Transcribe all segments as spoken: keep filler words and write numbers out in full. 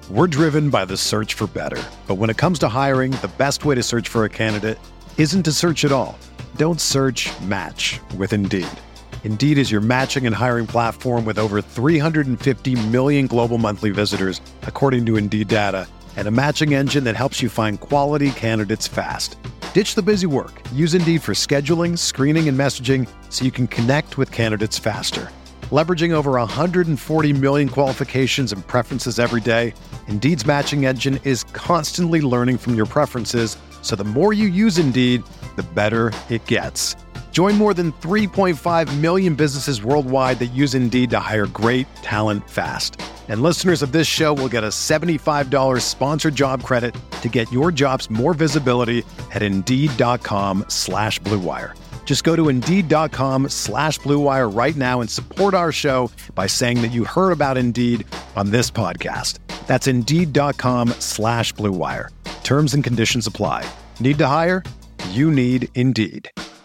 We're driven by the search for better. But when it comes to hiring, the best way to search for a candidate isn't to search at all. Don't search, match with Indeed. Indeed is your matching and hiring platform with over three hundred fifty million global monthly visitors, according to Indeed data, and a matching engine that helps you find quality candidates fast. Ditch the busy work. Use Indeed for scheduling, screening, and messaging so you can connect with candidates faster. Leveraging over one hundred forty million qualifications and preferences every day, Indeed's matching engine is constantly learning from your preferences, so the more you use Indeed, the better it gets. Join more than three point five million businesses worldwide that use Indeed to hire great talent fast. And listeners of this show will get a seventy-five dollars sponsored job credit to get your jobs more visibility at Indeed.com slash Blue Wire. Just go to Indeed.com slash Blue Wire right now and support our show by saying that you heard about Indeed on this podcast. That's Indeed.com slash Blue Wire. Terms and conditions apply. Need to hire? You need Indeed.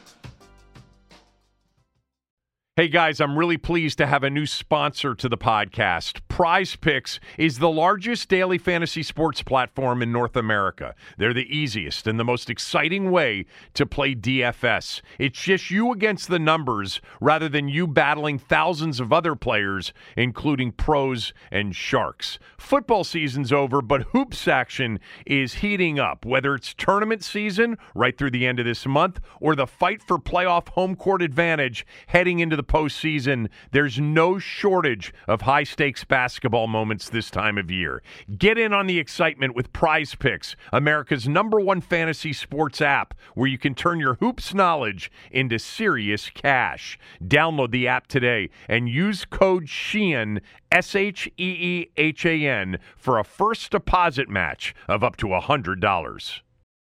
Hey guys, I'm really pleased to have a new sponsor to the podcast. Prize Picks is the largest daily fantasy sports platform in North America. They're the easiest and the most exciting way to play D F S. It's just you against the numbers rather than you battling thousands of other players, including pros and sharks. Football season's over, but hoops action is heating up. Whether it's tournament season right through the end of this month or the fight for playoff home court advantage heading into the postseason, there's no shortage of high-stakes basketball moments this time of year. Get in on the excitement with Prize Picks, America's number one fantasy sports app, where you can turn your hoops knowledge into serious cash. Download the app today and use code SHEEHAN, S H E E H A N, for a first deposit match of up to one hundred dollars.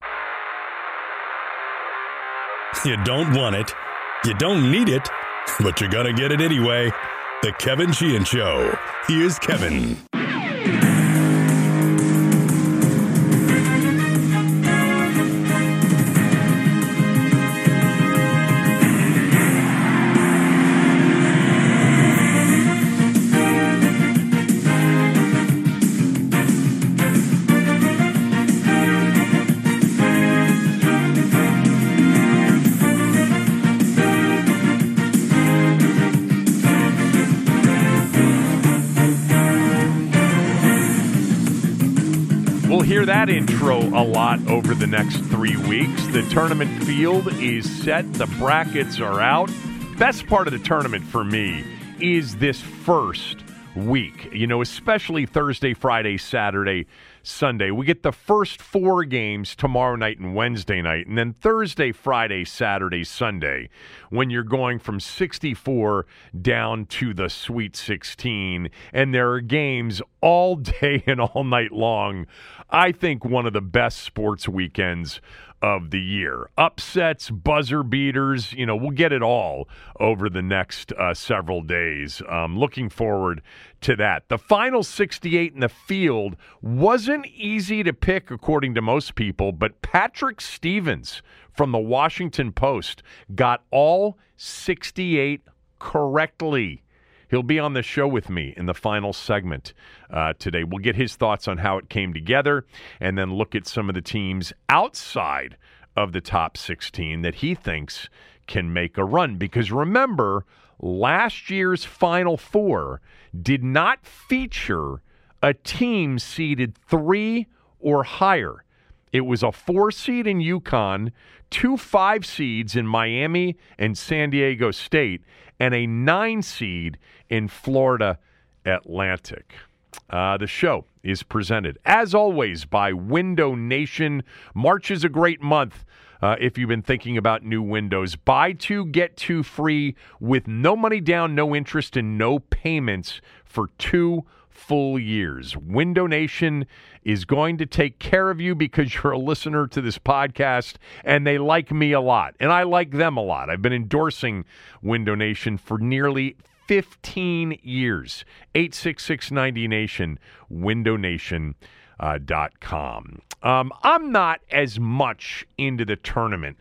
You don't want it. You don't need it. But you're going to get it anyway. The Kevin Sheehan Show. Here's Kevin. Hear that intro a lot over the next three weeks. The tournament field is set. The brackets are out. Best part of the tournament for me is this first week, you know, especially Thursday, Friday, Saturday, Sunday. We get the first four games tomorrow night and Wednesday night, and then Thursday, Friday, Saturday, Sunday, when you're going from sixty-four down to the Sweet sixteen, and there are games all day and all night long. I think one of the best sports weekends of the year. Upsets, buzzer beaters, you know, we'll get it all over the next uh, several days. Um, looking forward to that. The final sixty-eight in the field wasn't easy to pick according to most people, but Patrick Stevens from the Washington Post got all sixty-eight correctly. He'll be on the show with me in the final segment uh, today. We'll get his thoughts on how it came together and then look at some of the teams outside of the top sixteen that he thinks can make a run. Because remember, last year's Final Four did not feature a team seeded three or higher. It was a four seed in UConn, two five seeds in Miami and San Diego State, and a nine seed in Florida Atlantic. Uh, the show is presented, as always, by Window Nation. March is a great month uh, if you've been thinking about new windows. Buy two, get two free with no money down, no interest, and no payments for two full years. Window Nation is going to take care of you because you're a listener to this podcast, and they like me a lot, and I like them a lot. I've been endorsing Window Nation for nearly fifteen years. eight six six ninety Nation, window nation dot com. Um, I'm not as much into the tournament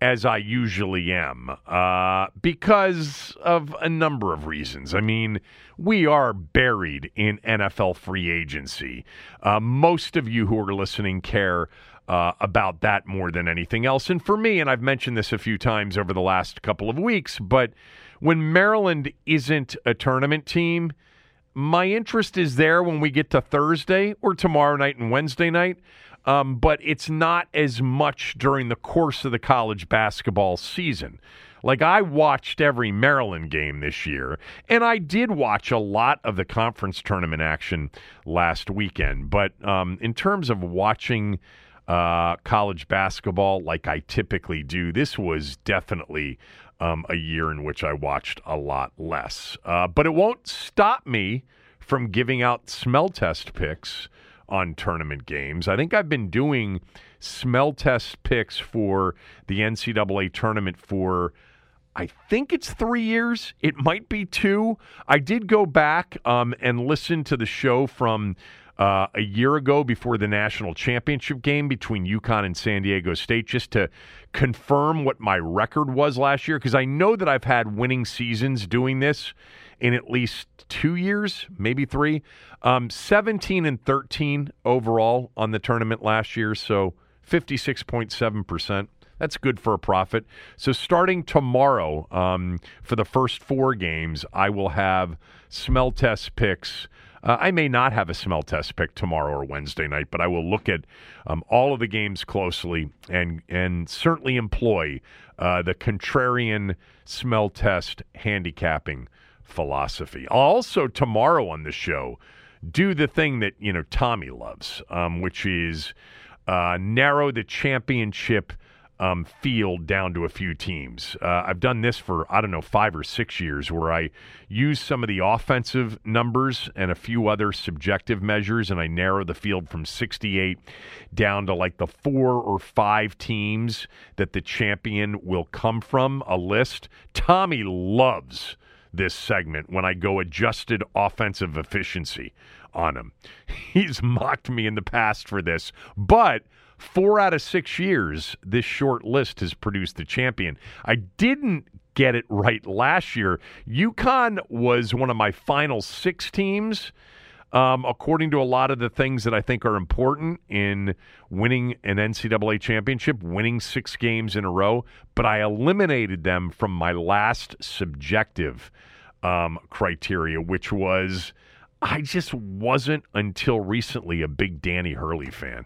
as I usually am uh, because of a number of reasons. I mean, we are buried in N F L free agency. Uh, most of you who are listening care uh, about that more than anything else. And for me, and I've mentioned this a few times over the last couple of weeks, but when Maryland isn't a tournament team, my interest is there when we get to Thursday or tomorrow night and Wednesday night. Um, but it's not as much during the course of the college basketball season. Like, I watched every Maryland game this year, and I did watch a lot of the conference tournament action last weekend. But um, in terms of watching uh, college basketball like I typically do, this was definitely um, a year in which I watched a lot less. Uh, but it won't stop me from giving out smell test picks on tournament games. I think I've been doing smell test picks for the N C double A tournament for, I think it's three years. It might be two. I did go back um, and listen to the show from uh, a year ago before the national championship game between UConn and San Diego State just to confirm what my record was last year, because I know that I've had winning seasons doing this in at least two years, maybe three. Um, seventeen and thirteen overall on the tournament last year, so fifty-six point seven percent. That's good for a profit. So starting tomorrow, um, for the first four games, I will have smell test picks. Uh, I may not have a smell test pick tomorrow or Wednesday night, but I will look at um, all of the games closely and and certainly employ uh, the contrarian smell test handicapping philosophy. I'll also tomorrow on the show do the thing that, you know, Tommy loves, um, which is uh, narrow the championship um, field down to a few teams. Uh, I've done this for, I don't know, five or six years where I use some of the offensive numbers and a few other subjective measures, and I narrow the field from sixty-eight down to like the four or five teams that the champion will come from, a list. Tommy loves this segment when I go adjusted offensive efficiency on him. He's mocked me in the past for this, but four out of six years, this short list has produced the champion. I didn't get it right last year. UConn was one of my final six teams, um, according to a lot of the things that I think are important in winning an N C double A championship, winning six games in a row, but I eliminated them from my last subjective um, criteria, which was I just wasn't until recently a big Danny Hurley fan.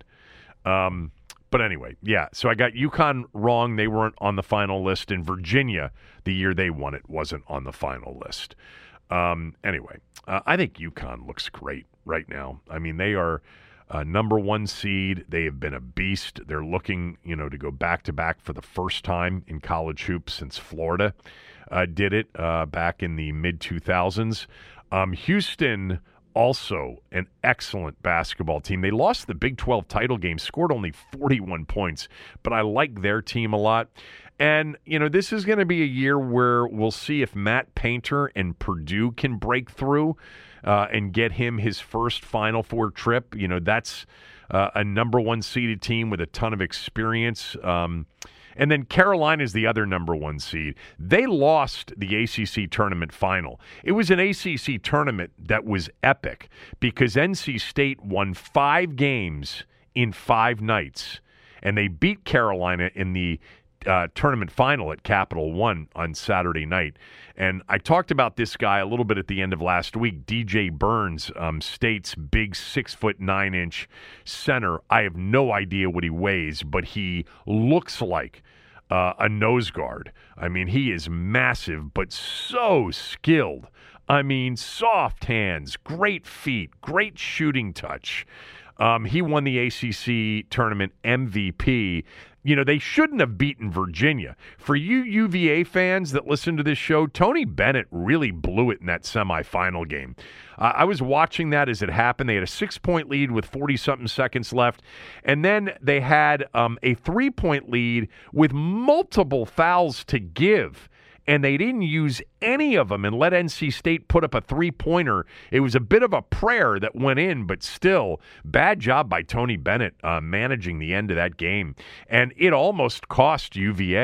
Um, but anyway, yeah, so I got UConn wrong. They weren't on the final list. In Virginia, the year they won it, wasn't on the final list. Um, anyway, uh, I think UConn looks great right now. I mean, they are uh, number one seed. They have been a beast. They're looking, you know, to go back-to-back for the first time in college hoops since Florida uh, did it uh, back in the mid two thousands. Um, Houston, also an excellent basketball team. They lost the Big twelve title game, scored only forty-one points, but I like their team a lot. And, you know, this is going to be a year where we'll see if Matt Painter and Purdue can break through uh, and get him his first Final Four trip. You know, that's uh, a number one seeded team with a ton of experience. Um, and then Carolina is the other number one seed. They lost the A C C tournament final. It was an A C C tournament that was epic because N C State won five games in five nights, and they beat Carolina in the Uh, tournament final at Capital One on Saturday night. And I talked about this guy a little bit at the end of last week, D J Burns, um, State's big six foot nine inch center. I have no idea what he weighs, but he looks like uh, a nose guard. I mean, he is massive, but so skilled. I mean, soft hands, great feet, great shooting touch. Um, he won the A C C tournament M V P. You know, they shouldn't have beaten Virginia. For you U V A fans that listen to this show, Tony Bennett really blew it in that semifinal game. Uh, I was watching that as it happened. They had a six-point lead with forty-something seconds left, and then they had um, a three-point lead with multiple fouls to give. And they didn't use any of them and let N C State put up a three-pointer. It was a bit of a prayer that went in, but still, bad job by Tony Bennett uh, managing the end of that game. And it almost cost U V A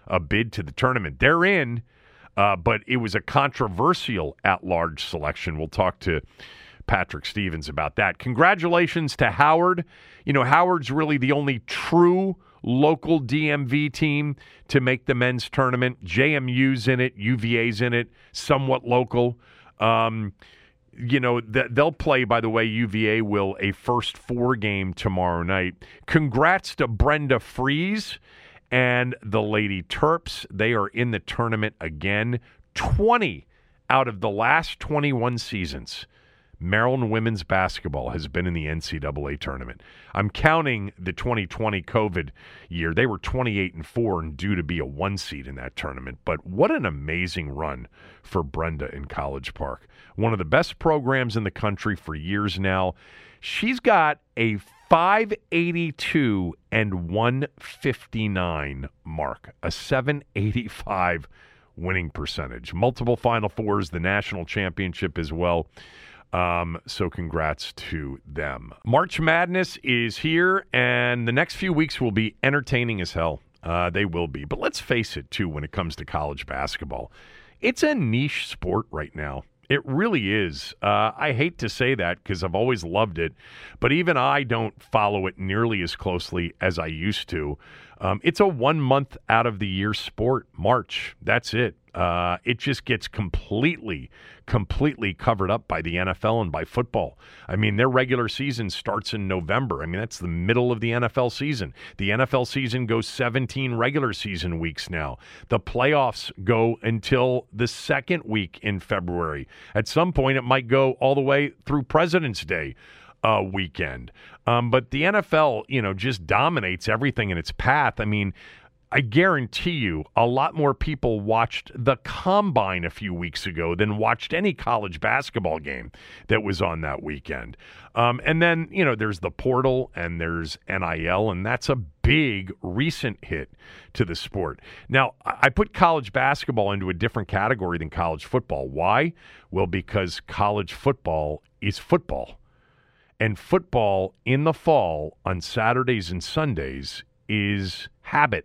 a bid to the tournament. They're in, uh, but it was a controversial at-large selection. We'll talk to Patrick Stevens about that. Congratulations to Howard. You know, Howard's really the only true local D M V team to make the men's tournament. J M U's in it, U V A's in it, somewhat local. Um, you know, th- they'll play, by the way, U V A will, a first four game tomorrow night. Congrats to Brenda Fries and the Lady Terps. They are in the tournament again. twenty out of the last twenty-one seasons, Maryland women's basketball has been in the N C double A tournament. I'm counting the twenty twenty COVID year. They were twenty-eight and four and due to be a one seed in that tournament. But what an amazing run for Brenda in College Park. One of the best programs in the country for years now. She's got a five eighty-two and one fifty-nine mark, a seven eighty-five winning percentage. Multiple Final Fours, the national championship as well. Um, so congrats to them. March Madness is here, and the next few weeks will be entertaining as hell. Uh, they will be. But let's face it, too, when it comes to college basketball. It's a niche sport right now. It really is. Uh, I hate to say that because I've always loved it, but even I don't follow it nearly as closely as I used to. Um, it's a one month out of the year sport, March. That's it. Uh, it just gets completely, completely covered up by the N F L and by football. I mean, their regular season starts in November. I mean, that's the middle of the N F L season. The N F L season goes seventeen regular season weeks now. The playoffs go until the second week in February. At some point, it might go all the way through President's Day uh, weekend. Um, but the N F L, you know, just dominates everything in its path. I mean, I guarantee you a lot more people watched the Combine a few weeks ago than watched any college basketball game that was on that weekend. Um, and then, you know, there's the portal and there's N I L, and that's a big recent hit to the sport. Now, I put college basketball into a different category than college football. Why? Well, because college football is football. And football in the fall on Saturdays and Sundays is habit.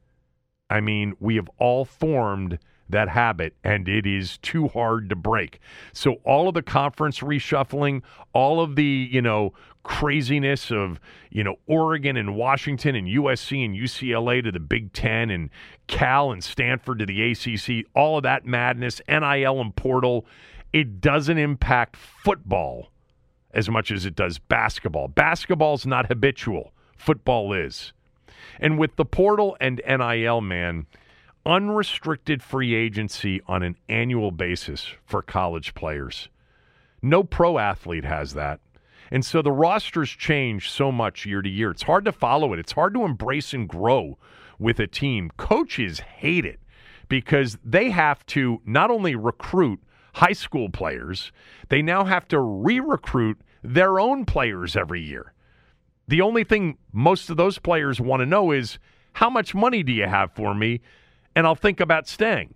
I mean, we have all formed that habit, and it is too hard to break. So all of the conference reshuffling, all of the, you know, craziness of, you know, Oregon and Washington and U S C and U C L A to the Big Ten and Cal and Stanford to the A C C, all of that madness, N I L and portal, it doesn't impact football as much as it does basketball. Basketball's not habitual. Football is. And with the portal and N I L, man, unrestricted free agency on an annual basis for college players. No pro athlete has that. And so the rosters change so much year to year. It's hard to follow it. It's hard to embrace and grow with a team. Coaches hate it because they have to not only recruit high school players, they now have to re-recruit their own players every year. The only thing most of those players want to know is, how much money do you have for me? And I'll think about staying.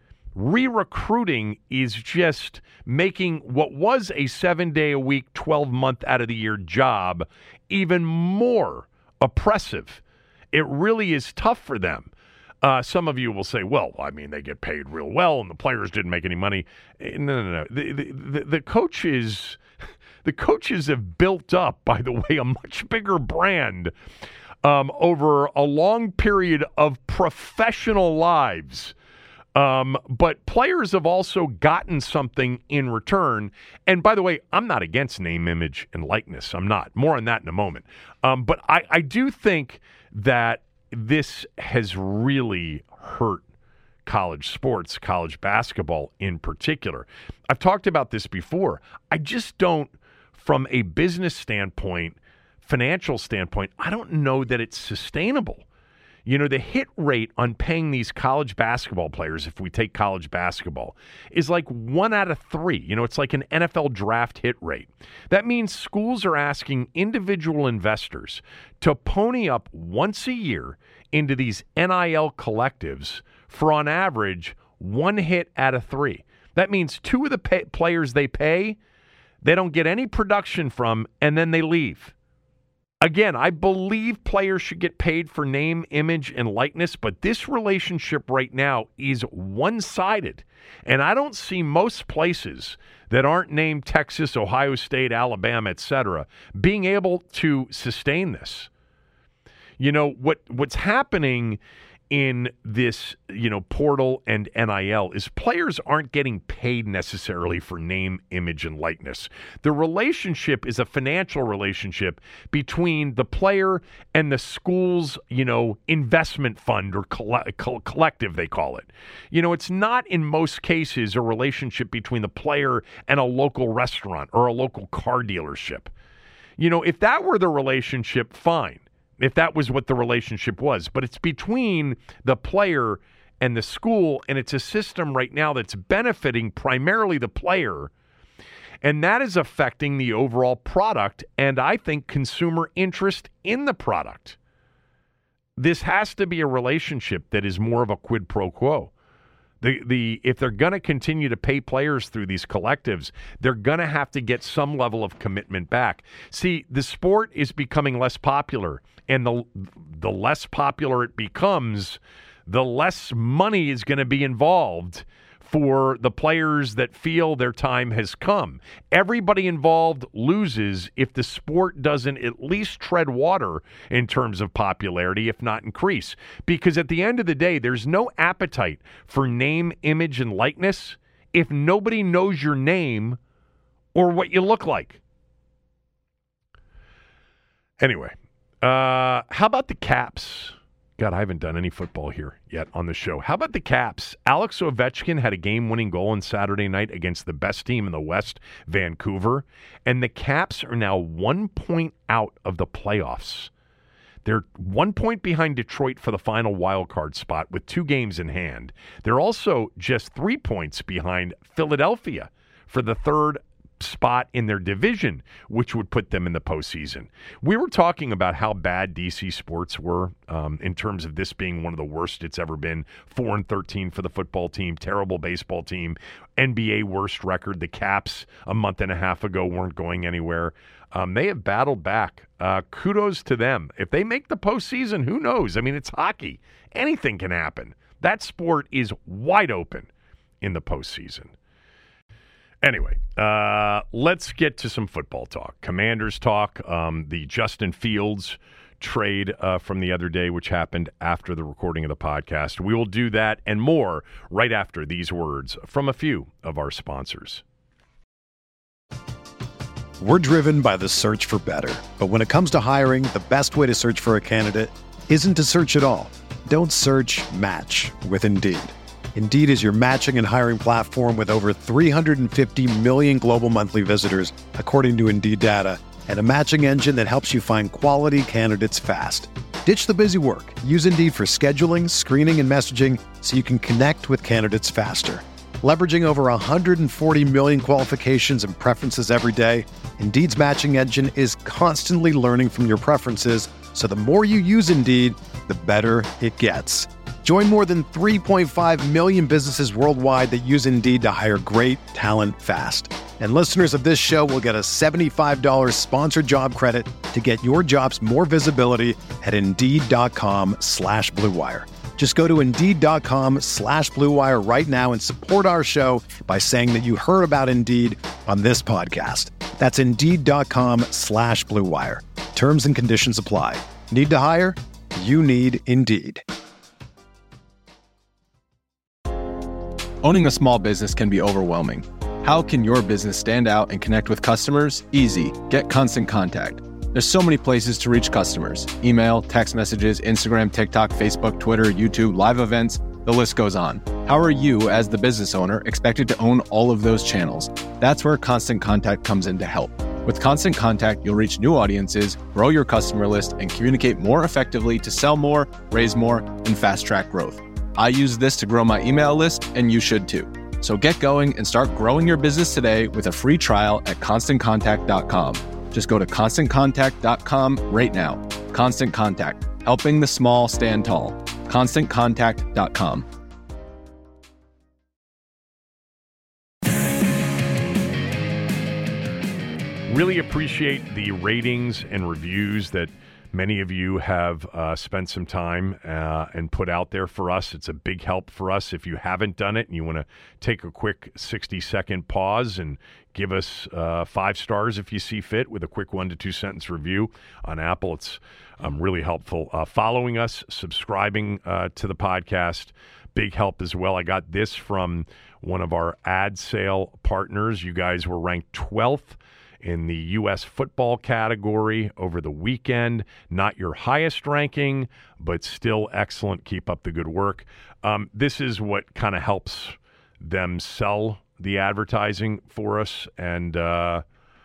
Re-recruiting is just making what was a seven-day-a-week, twelve-month-out-of-the-year job even more oppressive. It really is tough for them. Uh, some of you will say, well, I mean, they get paid real well and the players didn't make any money. No, no, no. The, the, the, the coaches... The coaches have built up, by the way, a much bigger brand um, over a long period of professional lives. Um, but players have also gotten something in return. And by the way, I'm not against name, image, and likeness. I'm not. More on that in a moment. Um, but I, I do think that this has really hurt college sports, college basketball in particular. I've talked about this before. I just don't, from a business standpoint, financial standpoint, I don't know that it's sustainable. You know, the hit rate on paying these college basketball players, if we take college basketball, is like one out of three. You know, it's like an N F L draft hit rate. That means schools are asking individual investors to pony up once a year into these N I L collectives for, on average, one hit out of three. That means two of the pay- players they pay, they don't get any production from, and then they leave. Again, I believe players should get paid for name, image, and likeness, but this relationship right now is one-sided. And I don't see most places that aren't named Texas, Ohio State, Alabama, et cetera, being able to sustain this. You know, what what's happening in this, you know, portal and N I L is players aren't getting paid necessarily for name, image, and likeness. The relationship is a financial relationship between the player and the school's, you know, investment fund or coll- coll- collective, they call it. You know, it's not in most cases a relationship between the player and a local restaurant or a local car dealership. You know, if that were the relationship, fine. If that was what the relationship was. But it's between the player and the school, and it's a system right now that's benefiting primarily the player, and that is affecting the overall product and I think consumer interest in the product. This has to be a relationship that is more of a quid pro quo. The the if they're going to continue to pay players through these collectives, they're going to have to get some level of commitment back. See, the sport is becoming less popular, and the the less popular it becomes, the less money is going to be involved for the players that feel their time has come. Everybody involved loses if the sport doesn't at least tread water in terms of popularity, if not increase. Because at the end of the day, there's no appetite for name, image, and likeness if nobody knows your name or what you look like. Anyway, uh, how about the Caps? God, I haven't done any football here yet on the show. How about the Caps? Alex Ovechkin had a game-winning goal on Saturday night against the best team in the West, Vancouver, and the Caps are now one point out of the playoffs. They're one point behind Detroit for the final wild card spot with two games in hand. They're also just three points behind Philadelphia for the third spot in their division, which would put them in the postseason. We were talking about how bad D C sports were um, in terms of this being one of the worst it's ever been. four and thirteen for the football team, terrible baseball team, N B A worst record. The Caps a month and a half ago weren't going anywhere. Um, they have battled back. Uh, kudos to them. If they make the postseason, who knows? I mean, it's hockey. Anything can happen. That sport is wide open in the postseason. Anyway, uh, let's get to some football talk. Commanders talk. Um, the Justin Fields trade uh, from the other day, which happened after the recording of the podcast. We will do that and more right after these words from a few of our sponsors. We're driven by the search for better. But when it comes to hiring, the best way to search for a candidate isn't to search at all. Don't search, match with Indeed. Indeed is your matching and hiring platform with over three hundred fifty million global monthly visitors, according to Indeed data, and a matching engine that helps you find quality candidates fast. Ditch the busy work. Use Indeed for scheduling, screening, and messaging so you can connect with candidates faster. Leveraging over one hundred forty million qualifications and preferences every day, Indeed's matching engine is constantly learning from your preferences, so the more you use Indeed, the better it gets. Join more than three point five million businesses worldwide that use Indeed to hire great talent fast. And listeners of this show will get a seventy-five dollars sponsored job credit to get your jobs more visibility at Indeed.com slash Blue Wire. Just go to Indeed.com slash Blue Wire right now and support our show by saying that you heard about Indeed on this podcast. That's Indeed.com slash Blue Wire. Terms and conditions apply. Need to hire? You need Indeed. Owning a small business can be overwhelming. How can your business stand out and connect with customers? Easy. Get Constant Contact. There's so many places to reach customers. Email, text messages, Instagram, TikTok, Facebook, Twitter, YouTube, live events, the list goes on. How are you, as the business owner, expected to own all of those channels? That's where Constant Contact comes in to help. With Constant Contact, you'll reach new audiences, grow your customer list, and communicate more effectively to sell more, raise more, and fast-track growth. I use this to grow my email list, and you should too. So get going and start growing your business today with a free trial at constant contact dot com. Just go to constant contact dot com right now. Constant Contact, helping the small stand tall. constant contact dot com. really appreciate the ratings and reviews that many of you have uh, spent some time uh, and put out there for us. It's a big help for us. If you haven't done it and you want to take a quick sixty-second pause and give us uh, five stars if you see fit with a quick one to two sentence review on Apple, it's um, really helpful. Uh, following us, subscribing uh, to the podcast, big help as well. I got this from one of our ad sale partners. You guys were ranked twelfth in the U S football category over the weekend. Not your highest ranking, but still excellent. Keep up the good work. Um, this is what kind of helps them sell the advertising for us, and uh,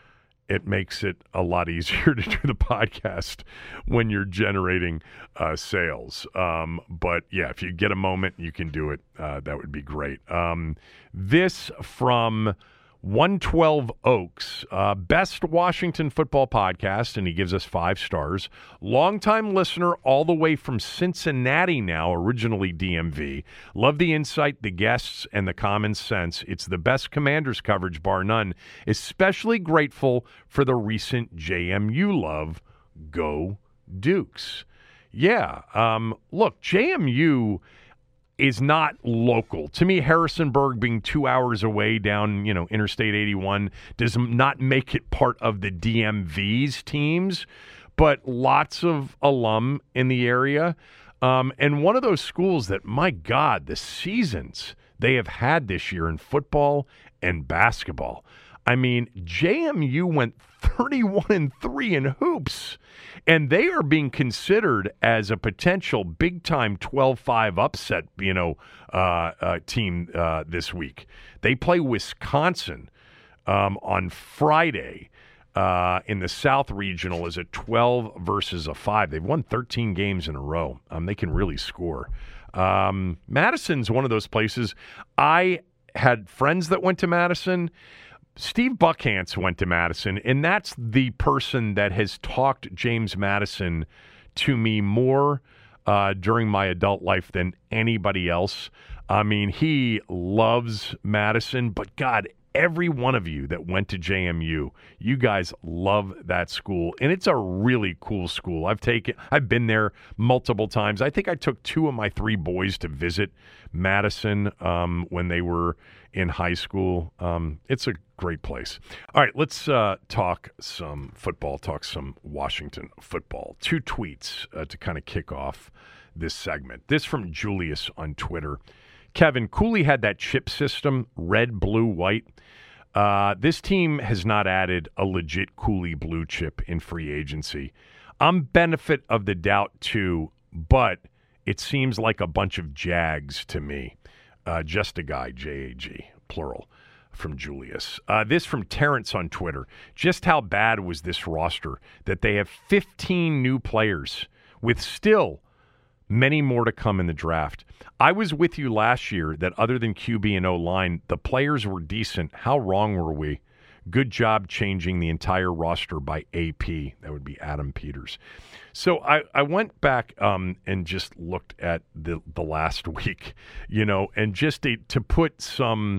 it makes it a lot easier to do the podcast when you're generating uh, sales. Um, but, yeah, if you get a moment, you can do it. Uh, that would be great. Um, this from one twelve Oaks, uh, best Washington football podcast, and he gives us five stars. Longtime listener all the way from Cincinnati now, originally D M V. Love the insight, the guests, and the common sense. It's the best Commanders coverage, bar none. Especially grateful for the recent J M U love. Go Dukes. Yeah, um, look, J M U is not local. To me, Harrisonburg being two hours away down, you know, Interstate eighty-one does not make it part of the D M V's teams, but lots of alum in the area. Um, and one of those schools that, my God, the seasons they have had this year in football and basketball. I mean, J M U went thirty-one and three in hoops, and they are being considered as a potential big-time twelve five upset, you know, uh, uh, team uh, this week. They play Wisconsin um, on Friday uh, in the South Regional as a twelve versus a five. They've won thirteen games in a row. Um, they can really score. Um, Madison's one of those places. I had friends that went to Madison. Steve Buckhantz went to Madison, and that's the person that has talked James Madison to me more uh, during my adult life than anybody else. I mean, he loves Madison, but God, every one of you that went to J M U, you guys love that school, and it's a really cool school. I've taken, I've been there multiple times. I think I took two of my three boys to visit Madison um, when they were in high school. Um, it's a great place. All right, let's uh, talk some football, talk some Washington football. Two tweets uh, to kind of kick off this segment. This from Julius on Twitter. Kevin, Cooley had that chip system, red, blue, white. Uh, this team has not added a legit Cooley blue chip in free agency. I'm benefit of the doubt too, but it seems like a bunch of Jags to me. Uh, just a guy, J A G, plural, from Julius. Uh, this from Terrence on Twitter. Just how bad was this roster that they have fifteen new players with still many more to come in the draft? I was with you last year that other than Q B and O-line, the players were decent. How wrong were we? Good job changing the entire roster by A P. That would be Adam Peters. So I, I went back um, and just looked at the, the last week, you know, and just to, to put some,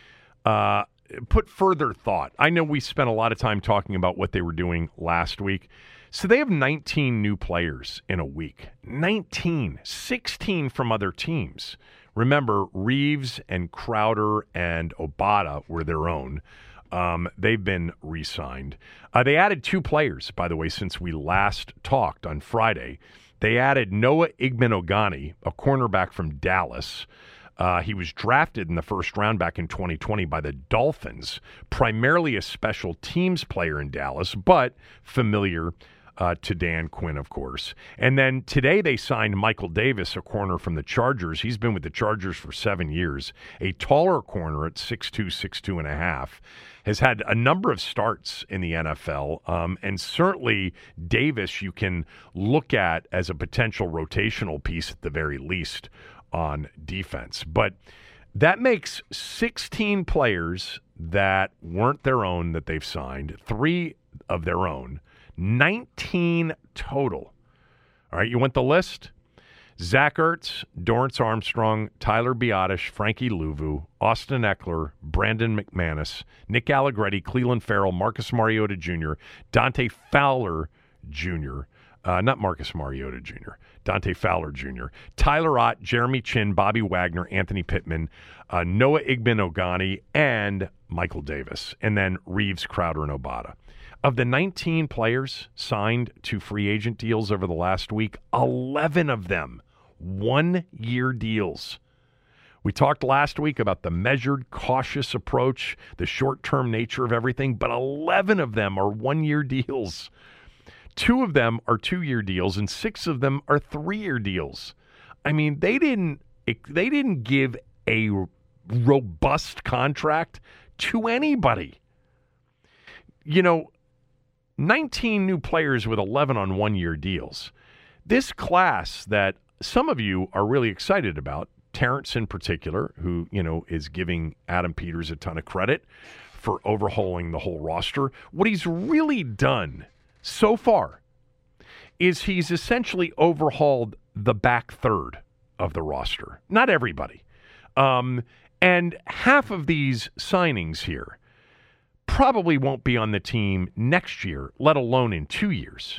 uh, put further thought. I know we spent a lot of time talking about what they were doing last week. So they have nineteen new players in a week. nineteen. sixteen from other teams. Remember, Reeves and Crowder and Obata were their own. Um, they've been re-signed. Uh, they added two players, by the way, since we last talked on Friday. They added Noah Igbenogany, a cornerback from Dallas. Uh, he was drafted in the first round back in twenty twenty by the Dolphins, primarily a special teams player in Dallas, but familiar Uh, to Dan Quinn, of course. And then today they signed Michael Davis, a corner from the Chargers. He's been with the Chargers for seven years. A taller corner at six two, six two and a half. Has had a number of starts in the N F L. Um, and certainly Davis you can look at as a potential rotational piece at the very least on defense. But that makes sixteen players that weren't their own that they've signed, three of their own, nineteen total. All right, you want the list? Zach Ertz, Dorrance Armstrong, Tyler Biadasz, Frankie Louvu, Austin Eckler, Brandon McManus, Nick Allegretti, Cleveland Farrell, Marcus Mariota Junior, Dante Fowler Junior, uh, not Marcus Mariota Junior, Dante Fowler Junior, Tyler Ott, Jeremy Chin, Bobby Wagner, Anthony Pittman, uh, Noah Igbenogany, and Michael Davis, and then Reeves, Crowder, and Obata. Of the nineteen players signed to free agent deals over the last week, eleven of them one-year deals. We talked last week about the measured, cautious approach, the short-term nature of everything, but eleven of them are one-year deals. Two of them are two-year deals, and six of them are three-year deals. I mean, they didn't they didn't give a robust contract to anybody. You know, nineteen new players with eleven on one-year deals. This class that some of you are really excited about, Terrence in particular, who, you know, is giving Adam Peters a ton of credit for overhauling the whole roster. What he's really done so far is he's essentially overhauled the back third of the roster. Not everybody. Um, and half of these signings here probably won't be on the team next year, let alone in two years.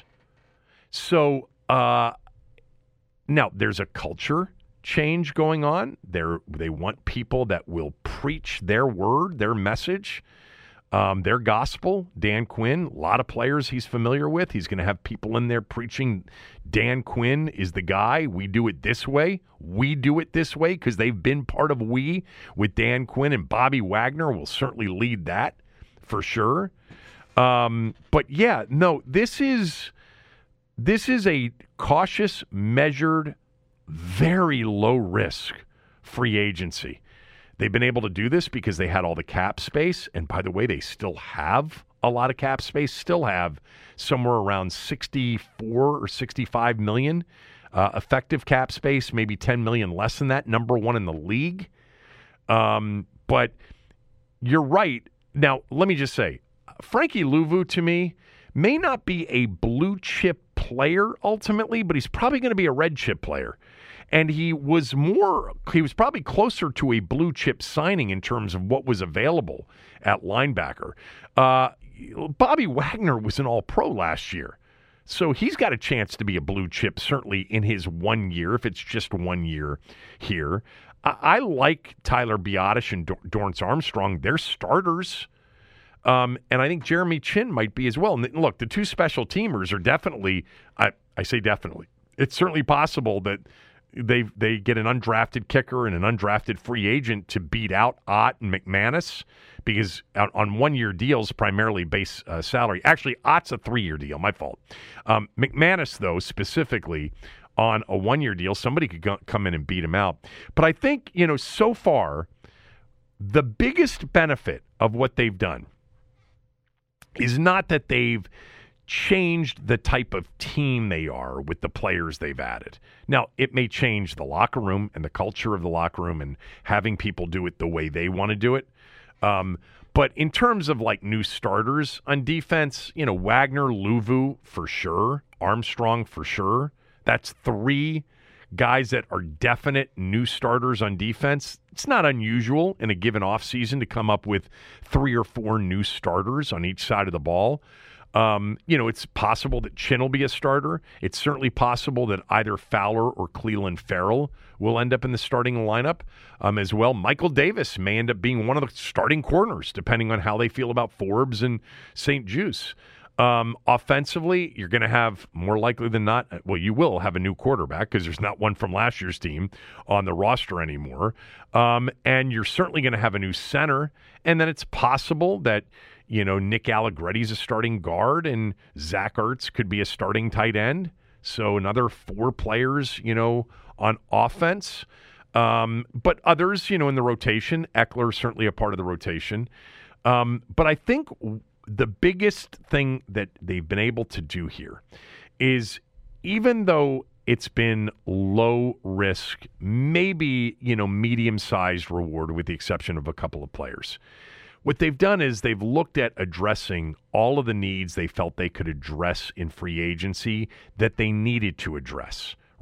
So uh, now there's a culture change going on. They're, they want people that will preach their word, their message, um, their gospel. Dan Quinn, a lot of players he's familiar with. He's going to have people in there preaching Dan Quinn is the guy. We do it this way. We do it this way because they've been part of we with Dan Quinn, and Bobby Wagner will certainly lead that. For sure. Um, but yeah, no, this is this is a cautious, measured, very low risk free agency. They've been able to do this because they had all the cap space. And by the way, they still have a lot of cap space, still have somewhere around sixty-four or sixty-five million uh, effective cap space, maybe ten million less than that, number one in the league. Um, but you're right. Now, let me just say, Frankie Louvu, to me, may not be a blue chip player ultimately, but he's probably going to be a red chip player. And he was more, he was probably closer to a blue chip signing in terms of what was available at linebacker. Uh, Bobby Wagner was an all-pro last year. So he's got a chance to be a blue chip, certainly in his one year, if it's just one year here. I like Tyler Biadasz and Dorrance Armstrong. They're starters. Um, and I think Jeremy Chin might be as well. And look, the two special teamers are definitely, I, I say definitely, it's certainly possible that they they get an undrafted kicker and an undrafted free agent to beat out Ott and McManus because on one-year deals, primarily base uh, salary. Actually, Ott's a three-year deal, my fault. Um, McManus, though, specifically, on a one-year deal, somebody could go, come in and beat him out. But I think, you know, so far, the biggest benefit of what they've done is not that they've changed the type of team they are with the players they've added. Now, it may change the locker room and the culture of the locker room and having people do it the way they want to do it. Um, but in terms of, like, new starters on defense, you know, Wagner, Louvu, for sure. Armstrong, for sure. That's three guys that are definite new starters on defense. It's not unusual in a given offseason to come up with three or four new starters on each side of the ball. Um, you know, it's possible that Chin will be a starter. It's certainly possible that either Fowler or Cleveland Farrell will end up in the starting lineup um, as well. Michael Davis may end up being one of the starting corners, depending on how they feel about Forbes and Saint Juice. Um, offensively, you're going to have, more likely than not, well, you will have a new quarterback because there's not one from last year's team on the roster anymore. Um, and you're certainly going to have a new center. And then it's possible that, you know, Nick Allegretti's a starting guard and Zach Ertz could be a starting tight end. So another four players, you know, on offense. Um, but others, you know, in the rotation. Eckler certainly a part of the rotation. Um, but I think the biggest thing that they've been able to do here is, even though it's been low risk, maybe, you know, medium-sized reward with the exception of a couple of players, what they've done is they've looked at addressing all of the needs they felt they could address in free agency that they needed to address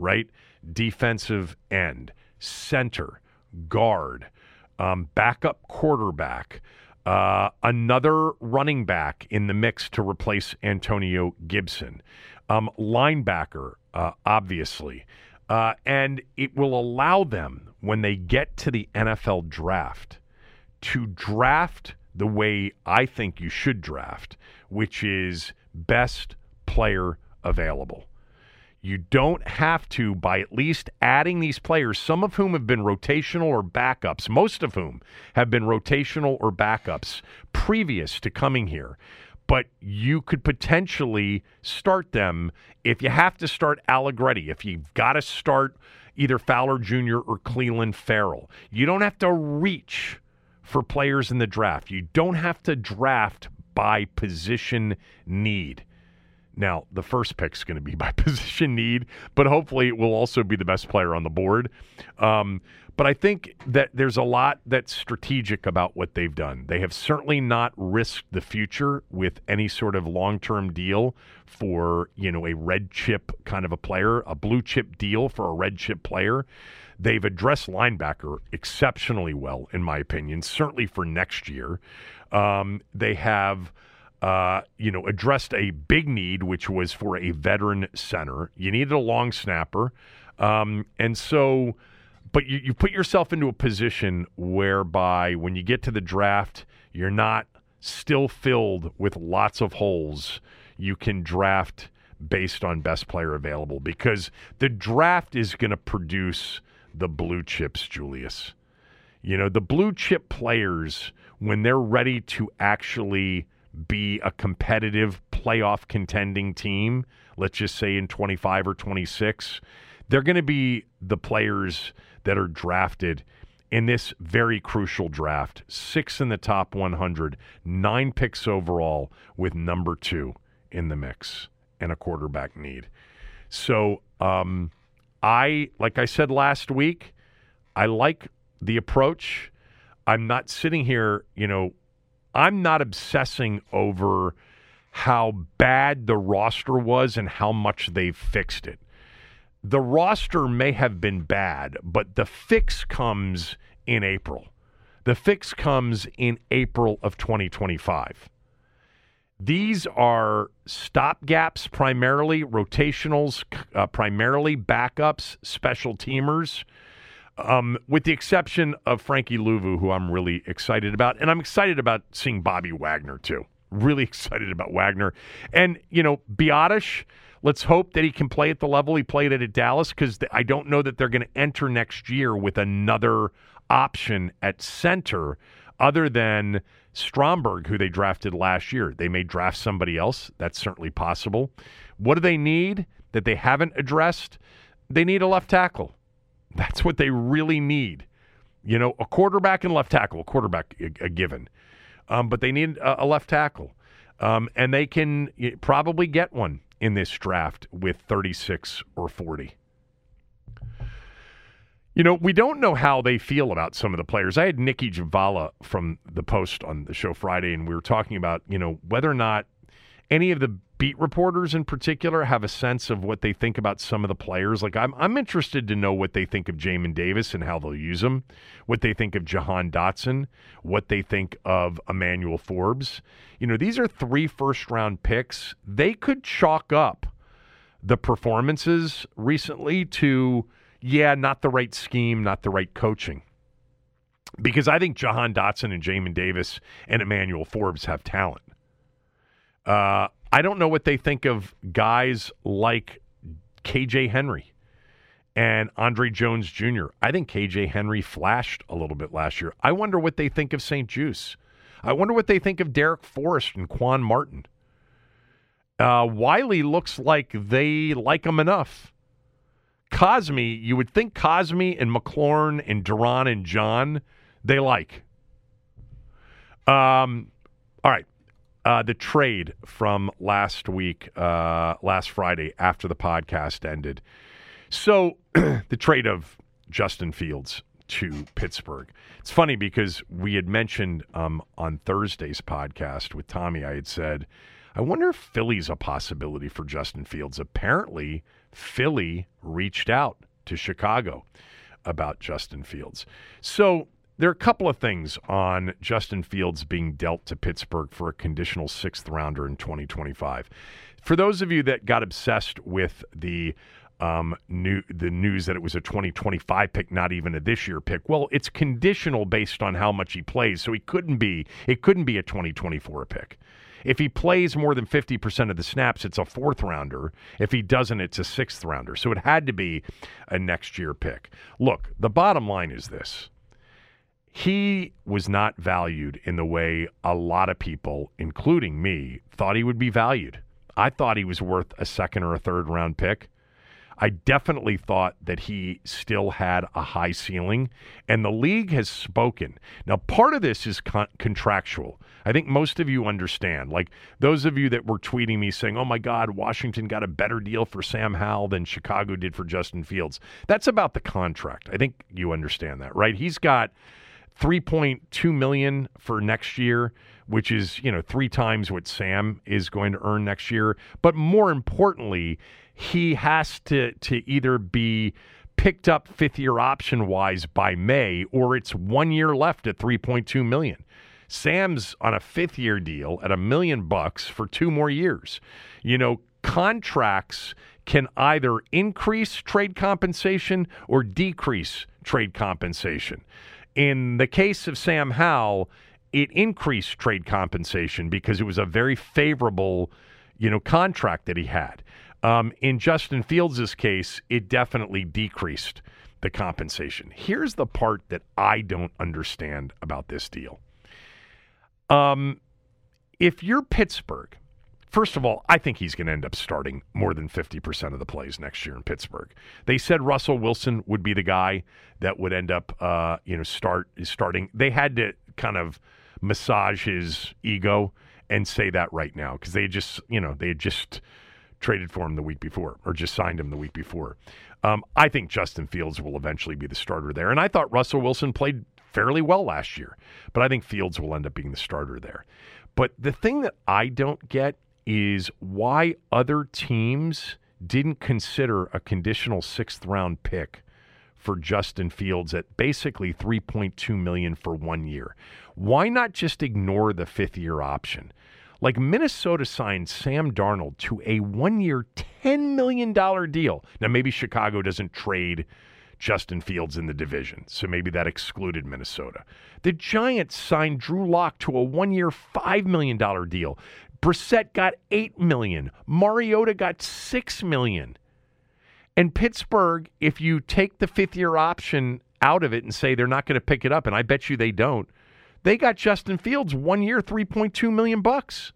right? Defensive end, center, guard, um, backup quarterback, uh, another running back in the mix to replace Antonio Gibson, um, linebacker, uh, obviously. Uh, and it will allow them, when they get to the N F L draft, to draft the way I think you should draft, which is best player available. You don't have to, by at least adding these players, some of whom have been rotational or backups, most of whom have been rotational or backups previous to coming here. But you could potentially start them if you have to start Allegretti, if you've got to start either Fowler Junior or Cleveland Farrell. You don't have to reach for players in the draft. You don't have to draft by position need. Now, the first pick's going to be by position need, but hopefully it will also be the best player on the board. Um, but I think that there's a lot that's strategic about what they've done. They have certainly not risked the future with any sort of long-term deal for, you know, a red chip kind of a player, a blue chip deal for a red chip player. They've addressed linebacker exceptionally well, in my opinion, certainly for next year. Um, they have... Uh, you know, addressed a big need, which was for a veteran center. You needed a long snapper. Um, and so, but you, you put yourself into a position whereby when you get to the draft, you're not still filled with lots of holes. You can draft based on best player available because the draft is going to produce the blue chips, Julius. You know, the blue chip players, when they're ready to actually be a competitive playoff contending team, let's just say in twenty-five or twenty-six, they're going to be the players that are drafted in this very crucial draft. Six in the top one hundred, nine picks overall with number two in the mix and a quarterback need. So um, I, like I said last week, I like the approach. I'm not sitting here, you know, I'm not obsessing over how bad the roster was and how much they've fixed it. The roster may have been bad, but the fix comes in April. The fix comes in April of twenty twenty-five. These are stopgaps primarily, rotationals, uh, primarily backups, special teamers. Um, with the exception of Frankie Louvu, who I'm really excited about. And I'm excited about seeing Bobby Wagner, too. Really excited about Wagner. And, you know, Biotish, let's hope that he can play at the level he played at at Dallas, because I don't know that they're going to enter next year with another option at center other than Stromberg, who they drafted last year. They may draft somebody else. That's certainly possible. What do they need that they haven't addressed? They need a left tackle. That's what they really need. You know, a quarterback and left tackle, a quarterback a, a given. Um, but they need a, a left tackle. Um, and they can probably get one in this draft with thirty-six or forty. You know, we don't know how they feel about some of the players. I had Nikki Javala from the Post on the show Friday, and we were talking about, you know, whether or not any of the beat reporters in particular have a sense of what they think about some of the players. Like, I'm I'm interested to know what they think of Jamin Davis and how they'll use him, what they think of Jahan Dotson, what they think of Emmanuel Forbes. You know, these are three first-round picks. They could chalk up the performances recently to, yeah, not the right scheme, not the right coaching. Because I think Jahan Dotson and Jamin Davis and Emmanuel Forbes have talent. Uh, I don't know what they think of guys like K J Henry and Andre Jones Junior I think K J Henry flashed a little bit last year. I wonder what they think of Saint Juice. I wonder what they think of Derek Forrest and Quan Martin. Uh, Wiley looks like they like him enough. Cosme, you would think Cosme and McLaurin and Duran and John, they like. Um, all right. Uh, the trade from last week, uh, last Friday after the podcast ended. So the trade of Justin Fields to Pittsburgh. It's funny because we had mentioned um, on Thursday's podcast with Tommy, I had said, I wonder if Philly's a possibility for Justin Fields. Apparently, Philly reached out to Chicago about Justin Fields. So there are a couple of things on Justin Fields being dealt to Pittsburgh for a conditional sixth rounder in twenty twenty-five. For those of you that got obsessed with the um, new the news that it was a twenty twenty-five pick, not even a this year pick, well, it's conditional based on how much he plays, so he couldn't be it couldn't be a twenty twenty-four pick. If he plays more than fifty percent of the snaps, it's a fourth rounder. If he doesn't, it's a sixth rounder. So it had to be a next year pick. Look, the bottom line is this. He was not valued in the way a lot of people, including me, thought he would be valued. I thought he was worth a second or a third round pick. I definitely thought that he still had a high ceiling, and the league has spoken. Now, part of this is con- contractual. I think most of you understand. Like those of you that were tweeting me saying, oh my God, Washington got a better deal for Sam Howell than Chicago did for Justin Fields. That's about the contract. I think you understand that, right? He's got three point two million dollars for next year, which is, you know, three times what Sam is going to earn next year. But more importantly, he has to to either be picked up fifth-year option-wise by May, or it's one year left at three point two million dollars. Sam's on a fifth-year deal at a million bucks for two more years. You know, contracts can either increase trade compensation or decrease trade compensation. In the case of Sam Howell, it increased trade compensation because it was a very favorable, you know, contract that he had. Um, in Justin Fields' case, it definitely decreased the compensation. Here's the part that I don't understand about this deal. Um, if you're Pittsburgh, first of all, I think he's going to end up starting more than fifty percent of the plays next year in Pittsburgh. They said Russell Wilson would be the guy that would end up, uh, you know, start starting. They had to kind of massage his ego and say that right now because they just, you know, they had just traded for him the week before or just signed him the week before. Um, I think Justin Fields will eventually be the starter there. And I thought Russell Wilson played fairly well last year, but I think Fields will end up being the starter there. But the thing that I don't get is why other teams didn't consider a conditional sixth round pick for Justin Fields at basically three point two million dollars for one year. Why not just ignore the fifth year option? Like Minnesota signed Sam Darnold to a one-year, ten million dollars deal. Now, maybe Chicago doesn't trade Justin Fields in the division, so maybe that excluded Minnesota. The Giants signed Drew Lock to a one-year, five million dollars deal. Brissett got eight million dollars. Mariota got six million dollars. And Pittsburgh, if you take the fifth-year option out of it and say they're not going to pick it up, and I bet you they don't, they got Justin Fields one year, three point two million bucks.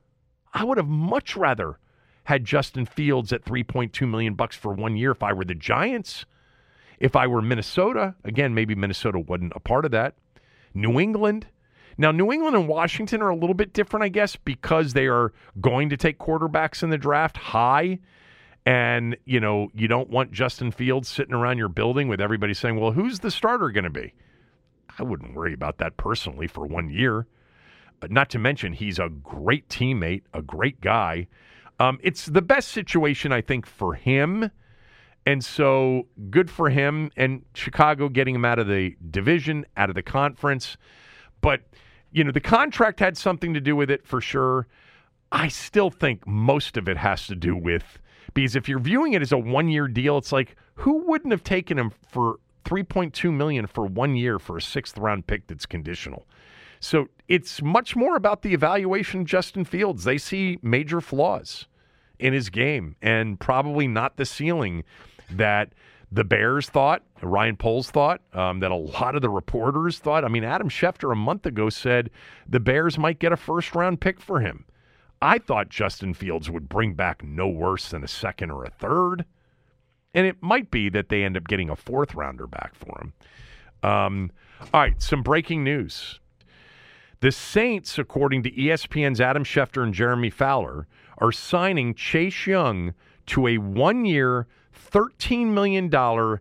I would have much rather had Justin Fields at three point two million bucks for one year if I were the Giants. If I were Minnesota, again, maybe Minnesota wasn't a part of that. New England. Now, New England and Washington are a little bit different, I guess, because they are going to take quarterbacks in the draft high. And, you know, you don't want Justin Fields sitting around your building with everybody saying, well, who's the starter going to be? I wouldn't worry about that personally for one year. But not to mention, he's a great teammate, a great guy. Um, it's the best situation, I think, for him. And so good for him. And Chicago getting him out of the division, out of the conference. But, you know, the contract had something to do with it for sure. I still think most of it has to do with, because if you're viewing it as a one-year deal, it's like, who wouldn't have taken him for three point two million dollars for one year for a sixth-round pick that's conditional? So it's much more about the evaluation of Justin Fields. They see major flaws in his game and probably not the ceiling that the Bears thought, Ryan Poles thought, um, that a lot of the reporters thought. I mean, Adam Schefter a month ago said the Bears might get a first-round pick for him. I thought Justin Fields would bring back no worse than a second or a third. And it might be that they end up getting a fourth-rounder back for him. Um, all right, some breaking news. The Saints, according to E S P N's Adam Schefter and Jeremy Fowler, are signing Chase Young to a one-year, thirteen million dollars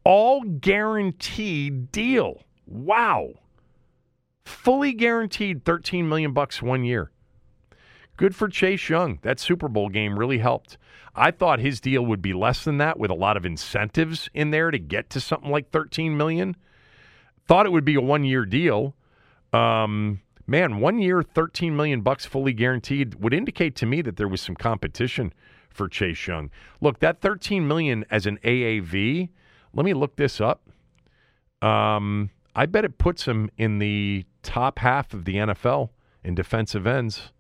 all-guaranteed deal. Wow. Fully guaranteed thirteen million dollars bucks one year. good for Chase Young. That Super Bowl game really helped. I thought his deal would be less than that with a lot of incentives in there to get to something like thirteen million dollars. Thought it would be a one-year deal. Um, man, one year, thirteen million dollars bucks fully guaranteed would indicate to me that there was some competition for Chase Young. Look, that thirteen million dollars as an A A V, let me look this up. Um, I bet it puts him in the top half of the N F L in defensive ends.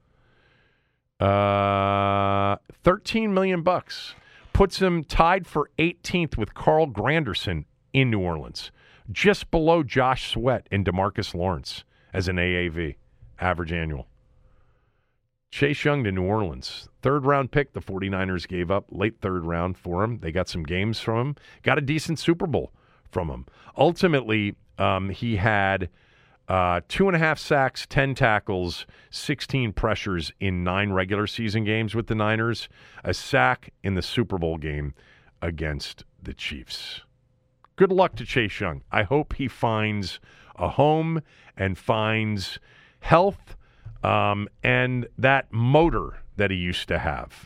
Uh, thirteen million dollars bucks puts him tied for eighteenth with Carl Granderson in New Orleans, just below Josh Sweat and DeMarcus Lawrence as an A A V, average annual. Chase Young to New Orleans. Third round pick the 49ers gave up, late third round for him. They got some games from him. Got a decent Super Bowl from him. Ultimately, um, he had uh, two and a half sacks, ten tackles, sixteen pressures in nine regular season games with the Niners, a sack in the Super Bowl game against the Chiefs. Good luck to Chase Young. I hope he finds a home and finds health um, and that motor that he used to have.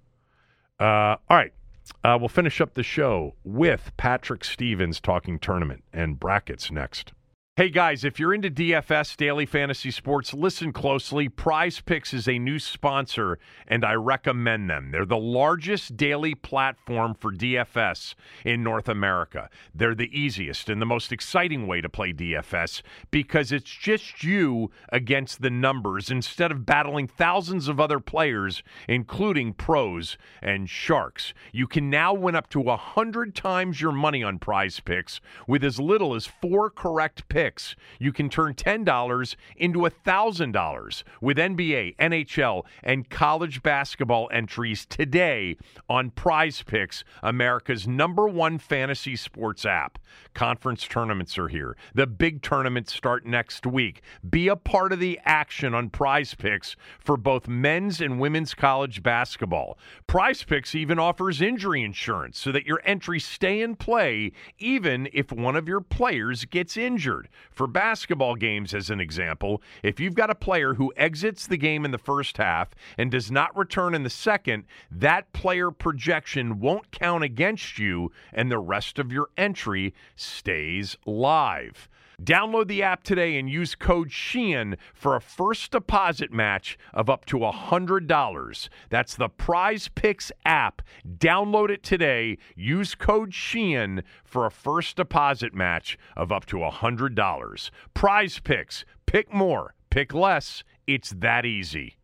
Uh, all right. Uh, we'll finish up the show with Patrick Stevens talking tournament and brackets next. Hey guys, if you're into D F S, Daily Fantasy Sports, listen closely. Prize Picks is a new sponsor, and I recommend them. They're the largest daily platform for D F S in North America. They're the easiest and the most exciting way to play D F S because it's just you against the numbers instead of battling thousands of other players, including pros and sharks. You can now win up to one hundred times your money on Prize Picks with as little as four correct picks. You can turn ten dollars into one thousand dollars with N B A, N H L, and college basketball entries today on Prize Picks, America's number one fantasy sports app. Conference tournaments are here. The big tournaments start next week. Be a part of the action on Prize Picks for both men's and women's college basketball. Prize Picks even offers injury insurance so that your entries stay in play even if one of your players gets injured. For basketball games, as an example, if you've got a player who exits the game in the first half and does not return in the second, that player projection won't count against you, and the rest of your entry stays live. Download the app today and use code Sheehan for a first deposit match of up to one hundred dollars. That's the Prize Picks app. Download it today. Use code Sheehan for a first deposit match of up to one hundred dollars. Prize Picks. Pick more. Pick less. It's that easy.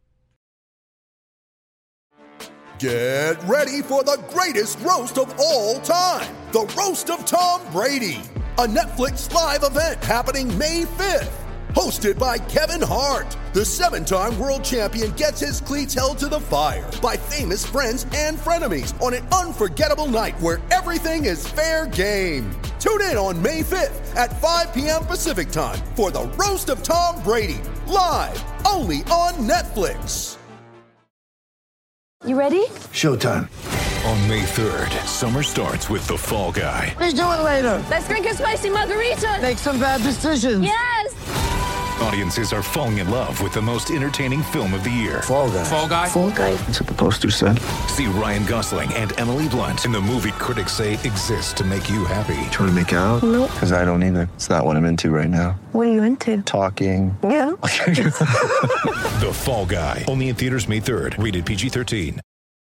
Get ready for the greatest roast of all time. The Roast of Tom Brady. A Netflix live event happening May fifth. Hosted by Kevin Hart. The seven-time world champion gets his cleats held to the fire by famous friends and frenemies on an unforgettable night where everything is fair game. Tune in on May fifth at five p.m. Pacific time for the Roast of Tom Brady. Live only on Netflix. You ready? Showtime. On May third, summer starts with The Fall Guy. Let's do it later. Let's drink a spicy margarita. Make some bad decisions. Yes! Audiences are falling in love with the most entertaining film of the year. Fall Guy. Fall Guy? Fall Guy. That's what the poster said. See Ryan Gosling and Emily Blunt in the movie critics say exists to make you happy. Trying to make it out? Nope. Because I don't either. It's not what I'm into right now. What are you into? Talking. Yeah. The Fall Guy. Only in theaters May third. Rated P G thirteen.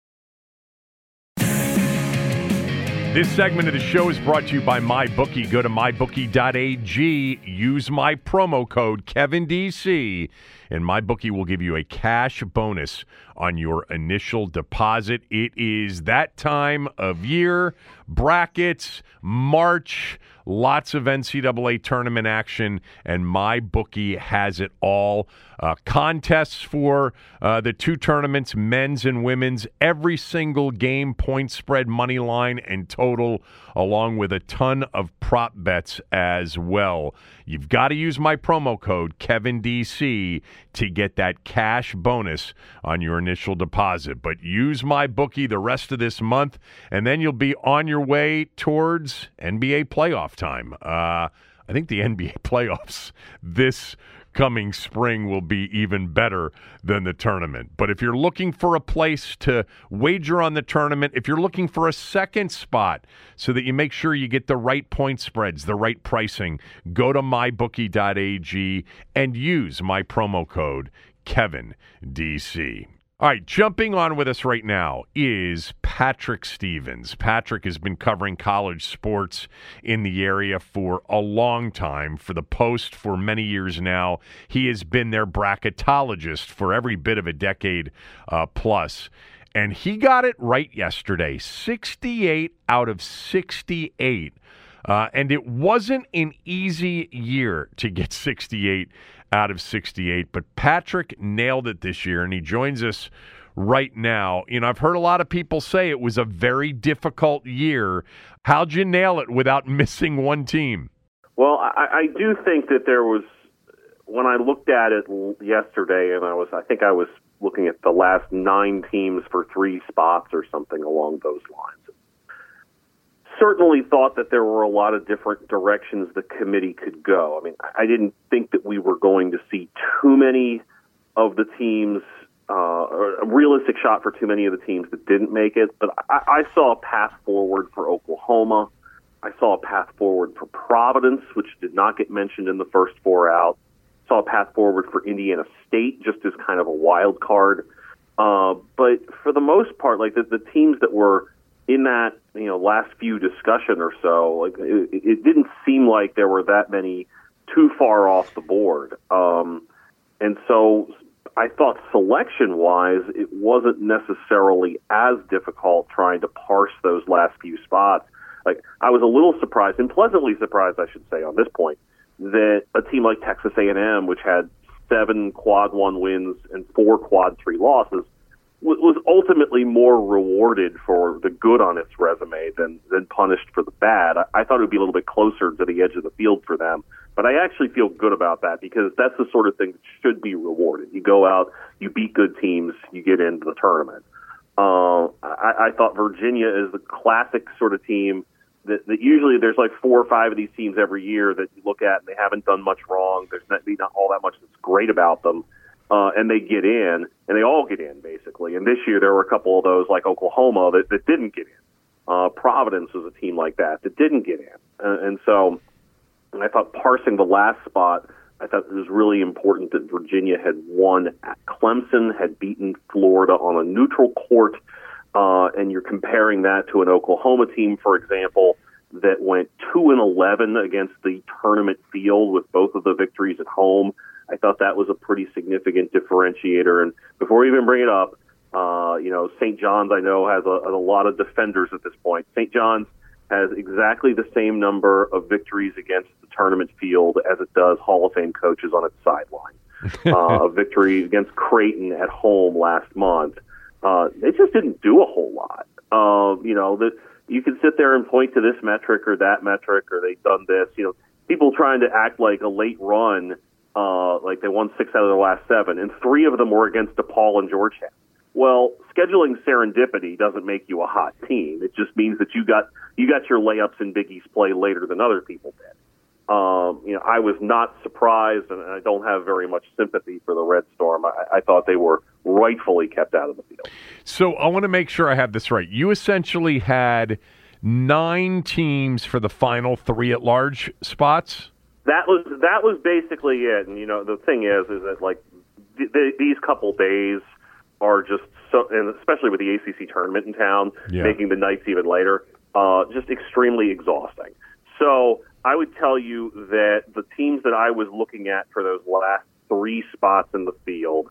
This segment of the show is brought to you by MyBookie. Go to my bookie dot a g, use my promo code Kevin D C, and MyBookie will give you a cash bonus on your initial deposit. It is that time of year, brackets, March, lots of N C double A tournament action, and MyBookie has it all. Uh, contests for uh, the two tournaments, men's and women's, every single game, point spread, money line, and total, along with a ton of prop bets as well. You've got to use my promo code, Kevin D C, to get that cash bonus on your initial deposit. But use MyBookie the rest of this month, and then you'll be on your way towards N B A playoff time. Uh, I think the N B A playoffs this coming spring will be even better than the tournament. But if you're looking for a place to wager on the tournament, if you're looking for a second spot so that you make sure you get the right point spreads, the right pricing, go to my bookie dot a g and use my promo code Kevin D C. All right, jumping on with us right now is Patrick Stevens. Patrick has been covering college sports in the area for a long time, for the Post for many years now. He has been their bracketologist for every bit of a decade uh, plus. And he got it right yesterday, sixty-eight out of sixty-eight. Uh, and it wasn't an easy year to get sixty-eight out of sixty-eight, but Patrick nailed it this year, and he joins us right now. You know, I've heard a lot of people say it was a very difficult year. How'd you nail it without missing one team? Well, I, I do think that there was, when I looked at it yesterday, and I was, I think I was looking at the last nine teams for three spots or something along those lines. Certainly thought that there were a lot of different directions the committee could go. I mean, I didn't think that we were going to see too many of the teams, uh, or a realistic shot for too many of the teams that didn't make it. But I, I saw a path forward for Oklahoma. I saw a path forward for Providence, which did not get mentioned in the first four out. Saw a path forward for Indiana State, just as kind of a wild card. Uh, but for the most part, like the, the teams that were in that, you know, last few discussion or so, like it, it didn't seem like there were that many too far off the board. Um, and so I thought selection-wise, it wasn't necessarily as difficult trying to parse those last few spots. Like, I was a little surprised, and pleasantly surprised, I should say, on this point, that a team like Texas A and M, which had seven quad one wins and four quad three losses, was ultimately more rewarded for the good on its resume than than punished for the bad. I, I thought it would be a little bit closer to the edge of the field for them, but I actually feel good about that because that's the sort of thing that should be rewarded. You go out, you beat good teams, you get into the tournament. Uh, I, I thought Virginia is the classic sort of team that, that usually there's like four or five of these teams every year that you look at and they haven't done much wrong. There's not, not all that much that's great about them. Uh, and they get in, and they all get in, basically. And this year there were a couple of those, like Oklahoma, that, that didn't get in. Uh, Providence was a team like that that didn't get in. Uh, and so and I thought parsing the last spot, I thought it was really important that Virginia had won at Clemson, had beaten Florida on a neutral court, uh, and you're comparing that to an Oklahoma team, for example, that went two and eleven against the tournament field with both of the victories at home. I thought that was a pretty significant differentiator. And before we even bring it up, uh, you know, Saint John's, I know, has a, a lot of defenders at this point. Saint John's has exactly the same number of victories against the tournament field as it does Hall of Fame coaches on its sideline. uh, a victory against Creighton at home last month. Uh, they just didn't do a whole lot. Uh, you know, that you can sit there and point to this metric or that metric, or they've done this. You know, people trying to act like a late run, uh, like they won six out of their last seven, and three of them were against DePaul and Georgetown. Well, scheduling serendipity doesn't make you a hot team. It just means that you got you got your layups in Big East play later than other people did. Um, you know, I was not surprised, and I don't have very much sympathy for the Red Storm. I, I thought they were rightfully kept out of the field. So I want to make sure I have this right. You essentially had nine teams for the final three at-large spots? That was that was basically it. And, you know, the thing is, is that, like, th- th- these couple days are just so, and especially with the A C C tournament in town, yeah. making the nights even later, uh, just extremely exhausting. So I would tell you that the teams that I was looking at for those last three spots in the field,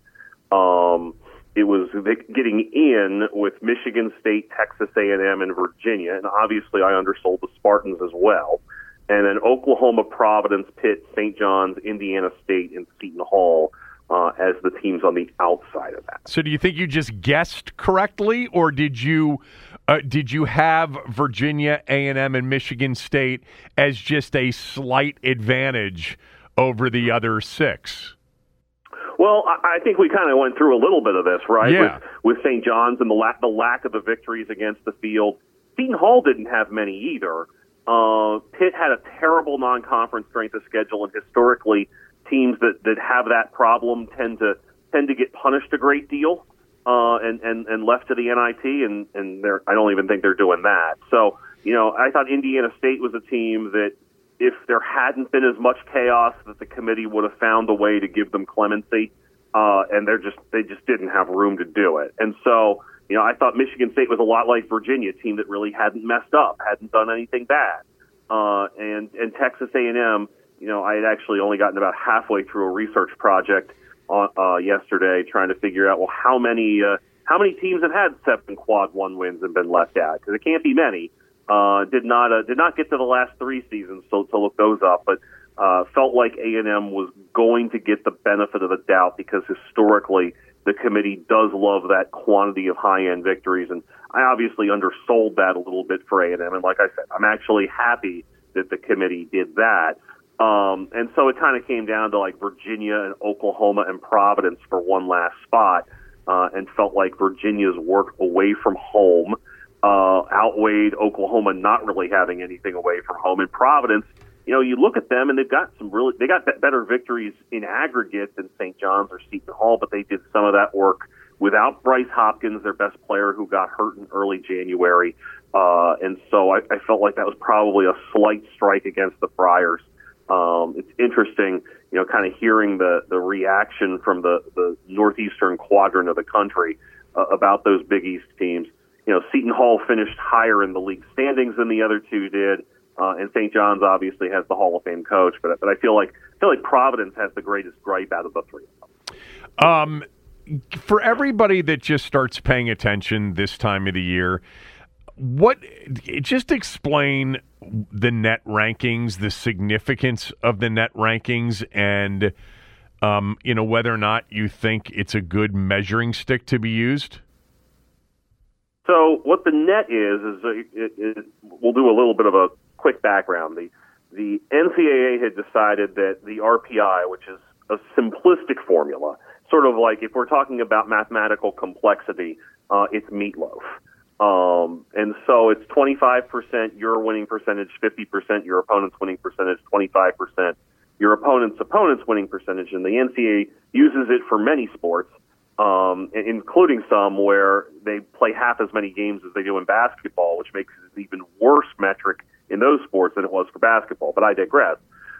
um, it was getting in with Michigan State, Texas A and M, and Virginia. And obviously I undersold the Spartans as well. And then Oklahoma, Providence, Pitt, Saint John's, Indiana State, and Seton Hall uh, as the teams on the outside of that. So do you think you just guessed correctly, or did you uh, did you have Virginia, A and M, and Michigan State as just a slight advantage over the other six? Well, I think we kind of went through a little bit of this, right? Yeah. With, with Saint John's and the lack, the lack of the victories against the field. Seton Hall didn't have many either. Uh, Pitt had a terrible non-conference strength of schedule, and historically, teams that, that have that problem tend to tend to get punished a great deal uh, and, and, and left to the N I T, and, and they're, I don't even think they're doing that. So, you know, I thought Indiana State was a team that if there hadn't been as much chaos, that the committee would have found a way to give them clemency, uh, and they're just they just didn't have room to do it. And so, you know, I thought Michigan State was a lot like Virginia, a team that really hadn't messed up, hadn't done anything bad. Uh, and, and Texas A and M, you know, I had actually only gotten about halfway through a research project on, uh, yesterday trying to figure out, well, how many uh, how many teams have had seven quad one wins and been left out? Because it can't be many. Uh, did not uh, did not get to the last three seasons, so to look those up, but uh, felt like A and M was going to get the benefit of the doubt because historically the committee does love that quantity of high-end victories, and I obviously undersold that a little bit for A and M, and like I said, I'm actually happy that the committee did that. Um, and so it kind of came down to like Virginia and Oklahoma and Providence for one last spot, uh, and felt like Virginia's work away from home Uh, outweighed Oklahoma not really having anything away from home. And Providence, you know, you look at them and they've got some really, they got better victories in aggregate than Saint John's or Seton Hall, but they did some of that work without Bryce Hopkins, their best player, who got hurt in early January. Uh, and so I, I felt like that was probably a slight strike against the Friars. Um, it's interesting, you know, kind of hearing the, the reaction from the, the northeastern quadrant of the country uh, about those Big East teams. You know, Seton Hall finished higher in the league standings than the other two did, uh, and Saint John's obviously has the Hall of Fame coach. But but I feel like I feel like Providence has the greatest gripe out of the three. Um, for everybody that just starts paying attention this time of the year, what just explain the net rankings, the significance of the net rankings, and um, you know whether or not you think it's a good measuring stick to be used. So what the net is, is it, it, we'll do a little bit of a quick background. The, the N C double A had decided that the R P I, which is a simplistic formula, sort of like if we're talking about mathematical complexity, uh, it's meatloaf. Um, and so it's twenty-five percent your winning percentage, fifty percent your opponent's winning percentage, twenty-five percent your opponent's opponent's winning percentage. And the N C double A uses it for many sports. Um, including some where they play half as many games as they do in basketball, which makes it an even worse metric in those sports than it was for basketball. But I digress.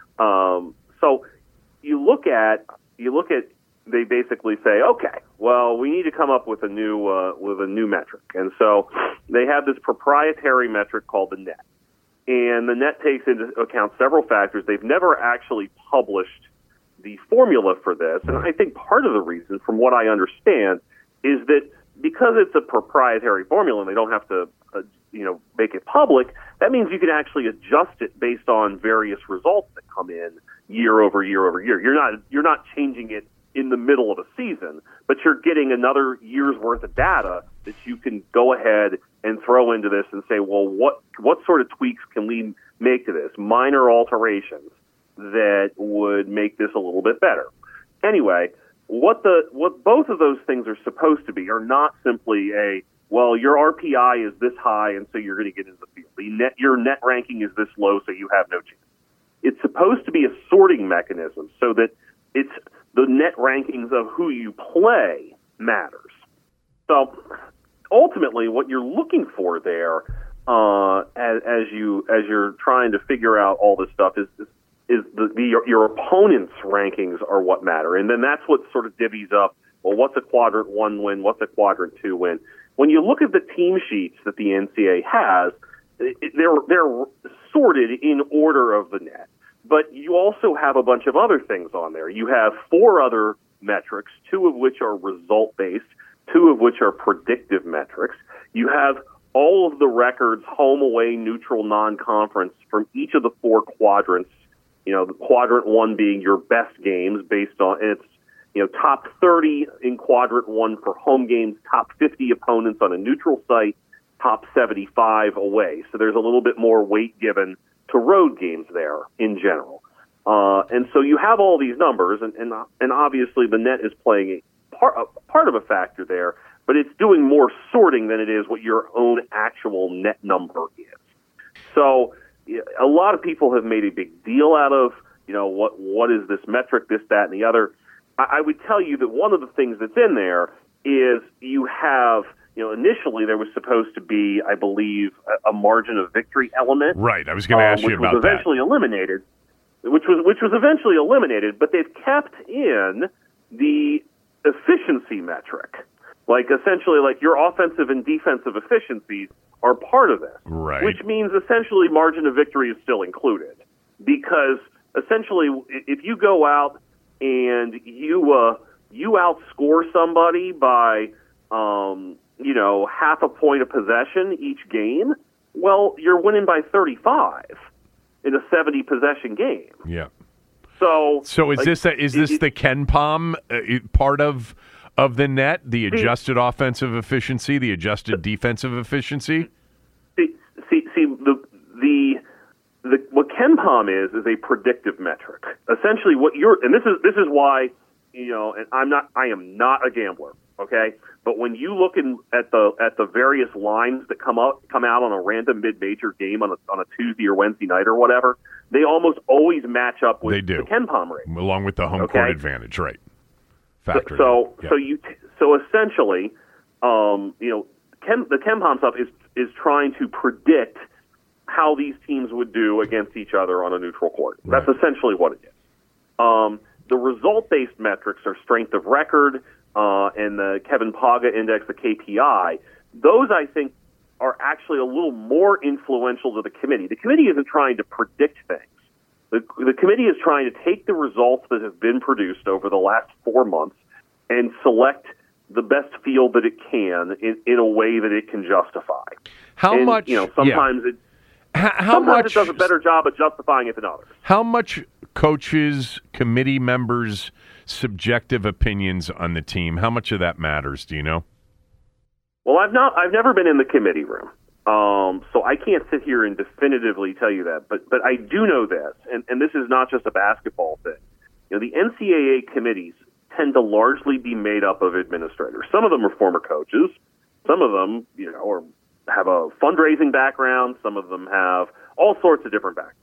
Um, so you look at you look at they basically say, okay, well, we need to come up with a new uh, with a new metric, and so they have this proprietary metric called the net, and the net takes into account several factors. They've never actually published the formula for this, and I think part of the reason, from what I understand, is that because it's a proprietary formula and they don't have to, uh, you know, make it public, that means you can actually adjust it based on various results that come in year over year over year. You're not you're not changing it in the middle of a season, but you're getting another year's worth of data that you can go ahead and throw into this and say, well, what what sort of tweaks can we make to this? Minor alterations that would make this a little bit better. Anyway, what the what both of those things are supposed to be are not simply a, well, your R P I is this high and so you're going to get into the field. The net, your net ranking is this low so you have no chance. It's supposed to be a sorting mechanism so that it's the net rankings of who you play matters. So ultimately what you're looking for there uh, as, as you as you're trying to figure out all this stuff is, is is the, the your, your opponent's rankings are what matter. And then that's what sort of divvies up, well, what's a quadrant one win, what's a quadrant two win. When you look at the team sheets that the N C double A has, it, they're, they're sorted in order of the net. But you also have a bunch of other things on there. You have four other metrics, two of which are result-based, two of which are predictive metrics. You have all of the records, home, away, neutral, non-conference, from each of the four quadrants. You know, the quadrant one being your best games based on it's, you know, top thirty in quadrant one for home games, top fifty opponents on a neutral site, top seventy-five away. So there's a little bit more weight given to road games there in general. Uh, and so you have all these numbers, and, and, and obviously the net is playing a part, a part of a factor there, but it's doing more sorting than it is what your own actual net number is. So a lot of people have made a big deal out of you know, what what is this metric, this, that, and the other. I, I would tell you that one of the things that's in there is you have, you know, initially there was supposed to be, I believe, a, a margin of victory element. Right. I was going to ask um, you about which was eventually that. eliminated, which was which was eventually eliminated, but they've kept in the efficiency metric. Like, essentially, like, your offensive and defensive efficiencies are part of this. Right. Which means, essentially, margin of victory is still included. Because, essentially, if you go out and you uh, you outscore somebody by, um, you know, half a point of possession each game, well, you're winning by thirty-five in a seventy-possession game. Yeah. So, so is like, this a, is this it, the Ken Pom uh, part of of the net, the adjusted see, offensive efficiency, the adjusted defensive efficiency? See, see, see the the the what Ken Pom is is a predictive metric. Essentially, what you're and this is this is why, you know, and I'm not I am not a gambler, okay? But when you look in at the at the various lines that come out come out on a random mid-major game on a on a Tuesday or Wednesday night or whatever, they almost always match up with they do. the Ken Pom rate, along with the home okay? court advantage, right? Factory. So, so, yeah. so you, so essentially, um, you know, Ken, the Ken Pom stuff is is trying to predict how these teams would do against each other on a neutral court. Right. That's essentially what it is. Um, the result-based metrics are strength of record uh, and the Kevin Paga index, the K P I. Those, I think, are actually a little more influential to the committee. The committee isn't trying to predict things. The, the committee is trying to take the results that have been produced over the last four months and select the best field that it can in, in a way that it can justify. How and, much? You know, sometimes yeah. it how, how sometimes much, it does a better job at justifying it than others. How much coaches, committee members' subjective opinions on the team? How much of that matters? Do you know? Well, I've not. I've never been in the committee room. Um, so I can't sit here and definitively tell you that, but but I do know this, and, and this is not just a basketball thing. You know, the N C double A committees tend to largely be made up of administrators. Some of them are former coaches. Some of them, you know, are, have a fundraising background. Some of them have all sorts of different backgrounds.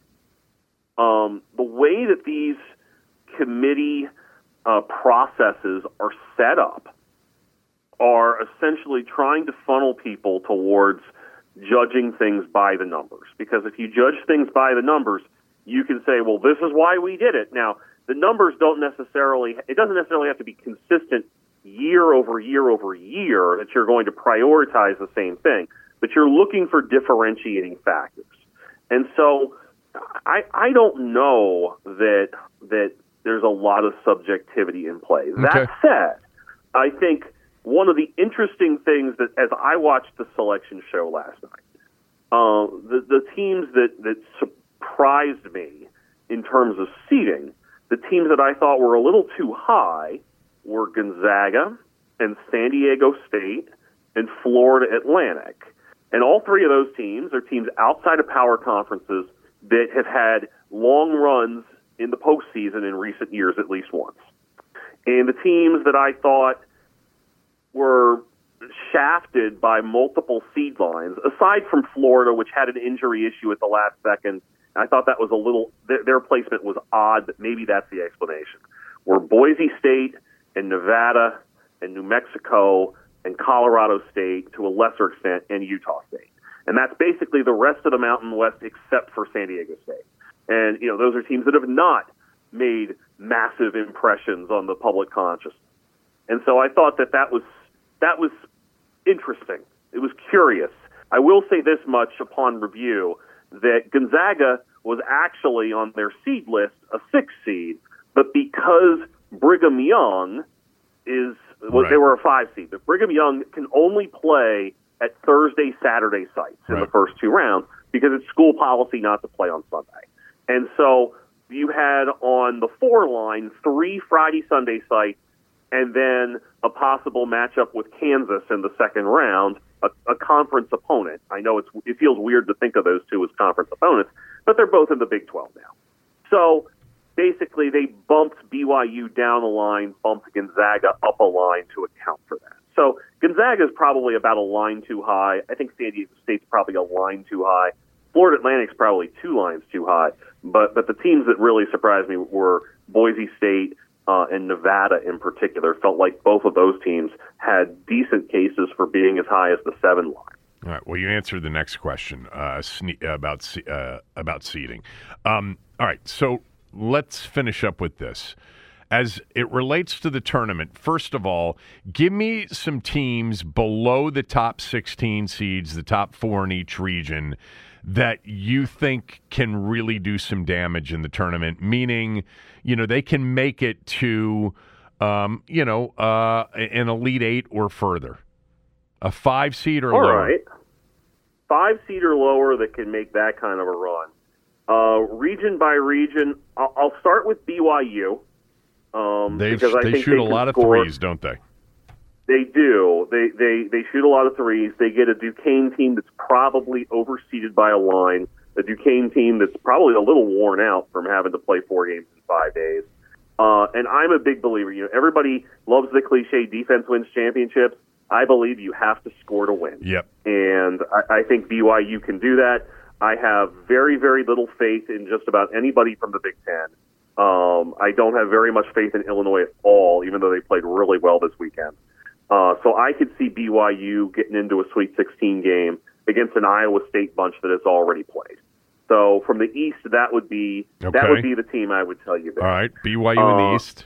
Um, the way that these committee uh, processes are set up are essentially trying to funnel people towards judging things by the numbers. Because if you judge things by the numbers, you can say, well, this is why we did it. Now, the numbers don't necessarily, it doesn't necessarily have to be consistent year over year over year that you're going to prioritize the same thing, but you're looking for differentiating factors. And so I, I don't know that that there's a lot of subjectivity in play. Okay. That said, I think one of the interesting things that, as I watched the selection show last night, uh, the, the teams that, that surprised me in terms of seeding, the teams that I thought were a little too high were Gonzaga and San Diego State and Florida Atlantic. And all three of those teams are teams outside of power conferences that have had long runs in the postseason in recent years at least once. And the teams that I thought were shafted by multiple seed lines, aside from Florida, which had an injury issue at the last second. I thought that was a little, their, their placement was odd, but maybe that's the explanation. Were Boise State and Nevada and New Mexico and Colorado State, to a lesser extent, and Utah State. And that's basically the rest of the Mountain West except for San Diego State. And, you know, those are teams that have not made massive impressions on the public consciousness. And so I thought that that was that was interesting. It was curious. I will say this much upon review, that Gonzaga was actually on their seed list a six seed, but because Brigham Young is well, right. they were a five seed, but Brigham Young can only play at Thursday, Saturday sites in right. the first two rounds because it's school policy not to play on Sunday. And so you had on the four line three Friday, Sunday sites, and then a possible matchup with Kansas in the second round, a, a conference opponent. I know it's, it feels weird to think of those two as conference opponents, but they're both in the Big twelve now. So basically they bumped B Y U down a line, bumped Gonzaga up a line to account for that. So Gonzaga is probably about a line too high. I think San Diego State's probably a line too high. Florida Atlantic's probably two lines too high. But but the teams that really surprised me were Boise State uh, and Nevada in particular. Felt like both of those teams had decent cases for being as high as the seven line. All right. Well, you answered the next question uh, sne- about se- uh, about seeding. Um, all right. So let's finish up with this. As it relates to the tournament, first of all, give me some teams below the top sixteen seeds, the top four in each region, that you think can really do some damage in the tournament, meaning, you know, they can make it to, um, you know, uh, an Elite Eight or further. A five seed or All lower? All right. Five seed or lower that can make that kind of a run. Uh, region by region, I'll, I'll start with B Y U. Um, They've, because I they think shoot they a lot score. of threes, don't they? They do. They, they they shoot a lot of threes. They get a Duquesne team that's probably overseeded by a line, a Duquesne team that's probably a little worn out from having to play four games in five days. Uh, and I'm a big believer. You know, everybody loves the cliche defense wins championships. I believe you have to score to win. Yep. And I, I think B Y U can do that. I have very, very little faith in just about anybody from the Big Ten. Um, I don't have very much faith in Illinois at all, even though they played really well this weekend. Uh, so I could see B Y U getting into a Sweet sixteen game against an Iowa State bunch that has already played. So from the East, that would be Okay. that would be the team I would tell you there. All right, B Y U uh, in the East.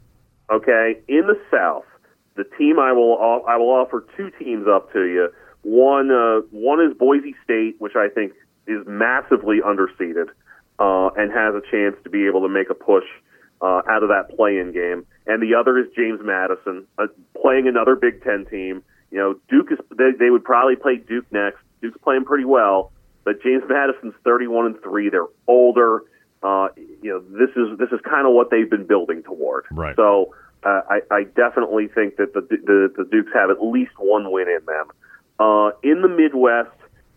Okay, in the South, the team I will I will offer two teams up to you. One uh, one is Boise State, which I think is massively underseeded uh, and has a chance to be able to make a push uh, out of that play-in game. And the other is James Madison, uh, playing another Big Ten team. You know, Duke is they, they would probably play Duke next. Duke's playing pretty well, but James Madison's thirty-one and three. They're older. Uh, you know, this is this is kind of what they've been building toward. Right. So uh, I, I definitely think that the, the the Dukes have at least one win in them. Uh, in the Midwest,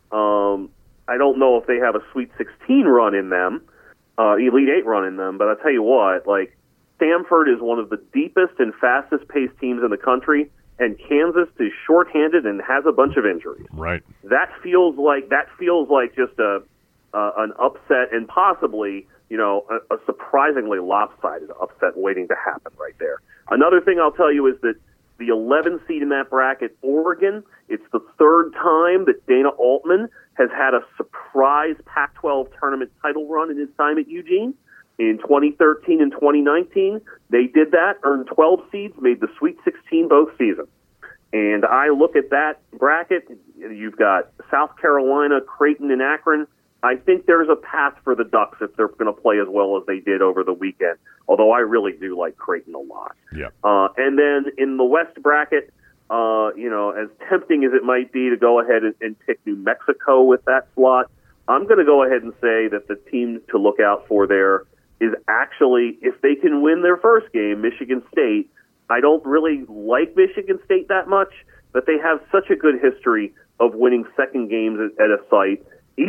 um, I don't know if they have a Sweet sixteen run in them, uh, Elite Eight run in them. But I tell you what, like Stanford is one of the deepest and fastest paced teams in the country, and Kansas is shorthanded and has a bunch of injuries. Right. That feels like that feels like just a uh, an upset and possibly, you know, a, a surprisingly lopsided upset waiting to happen right there. Another thing I'll tell you is that the eleven seed in that bracket, Oregon, it's the third time that Dana Altman has had a surprise Pac twelve tournament title run in his time at Eugene. In twenty thirteen and twenty nineteen, they did that, earned twelve seeds, made the Sweet sixteen both seasons. And I look at that bracket, you've got South Carolina, Creighton, and Akron. I think there's a path for the Ducks if they're going to play as well as they did over the weekend, although I really do like Creighton a lot. Yeah. Uh, and then in the West bracket, uh, you know, as tempting as it might be to go ahead and, and pick New Mexico with that slot, I'm going to go ahead and say that the team to look out for there is actually, if they can win their first game, Michigan State. I don't really like Michigan State that much, but they have such a good history of winning second games at, at a site,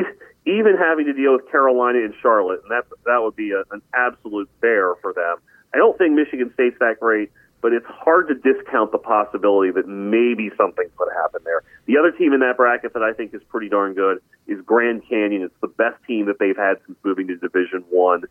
even having to deal with Carolina and Charlotte, and that that would be a, an absolute bear for them. I don't think Michigan State's that great, but it's hard to discount the possibility that maybe something could happen there. The other team in that bracket that I think is pretty darn good is Grand Canyon. It's the best team that they've had since moving to Division One.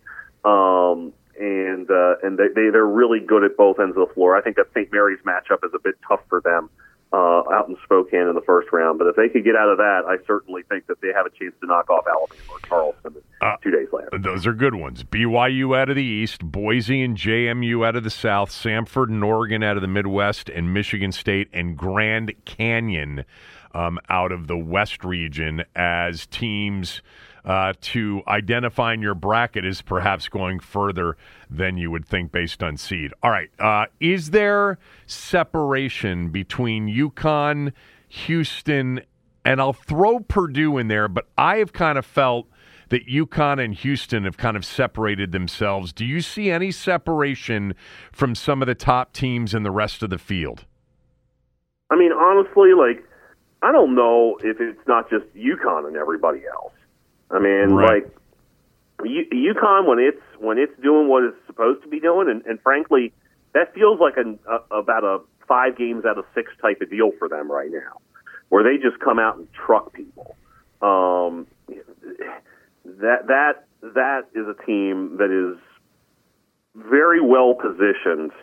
Um, and uh, and they, they, they're really good at both ends of the floor. I think that Saint Mary's matchup is a bit tough for them uh, out in Spokane in the first round. But if they could get out of that, I certainly think that they have a chance to knock off Alabama or Charleston uh, two days later. Those are good ones. B Y U out of the East, Boise and J M U out of the South, Samford and Oregon out of the Midwest, and Michigan State and Grand Canyon um, out of the West region as teams Uh, to identifying your bracket is perhaps going further than you would think based on seed. All right. Uh, is there separation between UConn, Houston, and I'll throw Purdue in there, but I have kind of felt that UConn and Houston have kind of separated themselves. Do you see any separation from some of the top teams in the rest of the field? I mean, honestly, like, I don't know if it's not just UConn and everybody else. I mean, right. like U- UConn when it's when it's doing what it's supposed to be doing, and, and frankly, that feels like a, a, about a five games out of six type of deal for them right now, where they just come out and truck people. Um, that that that is a team that is very well positioned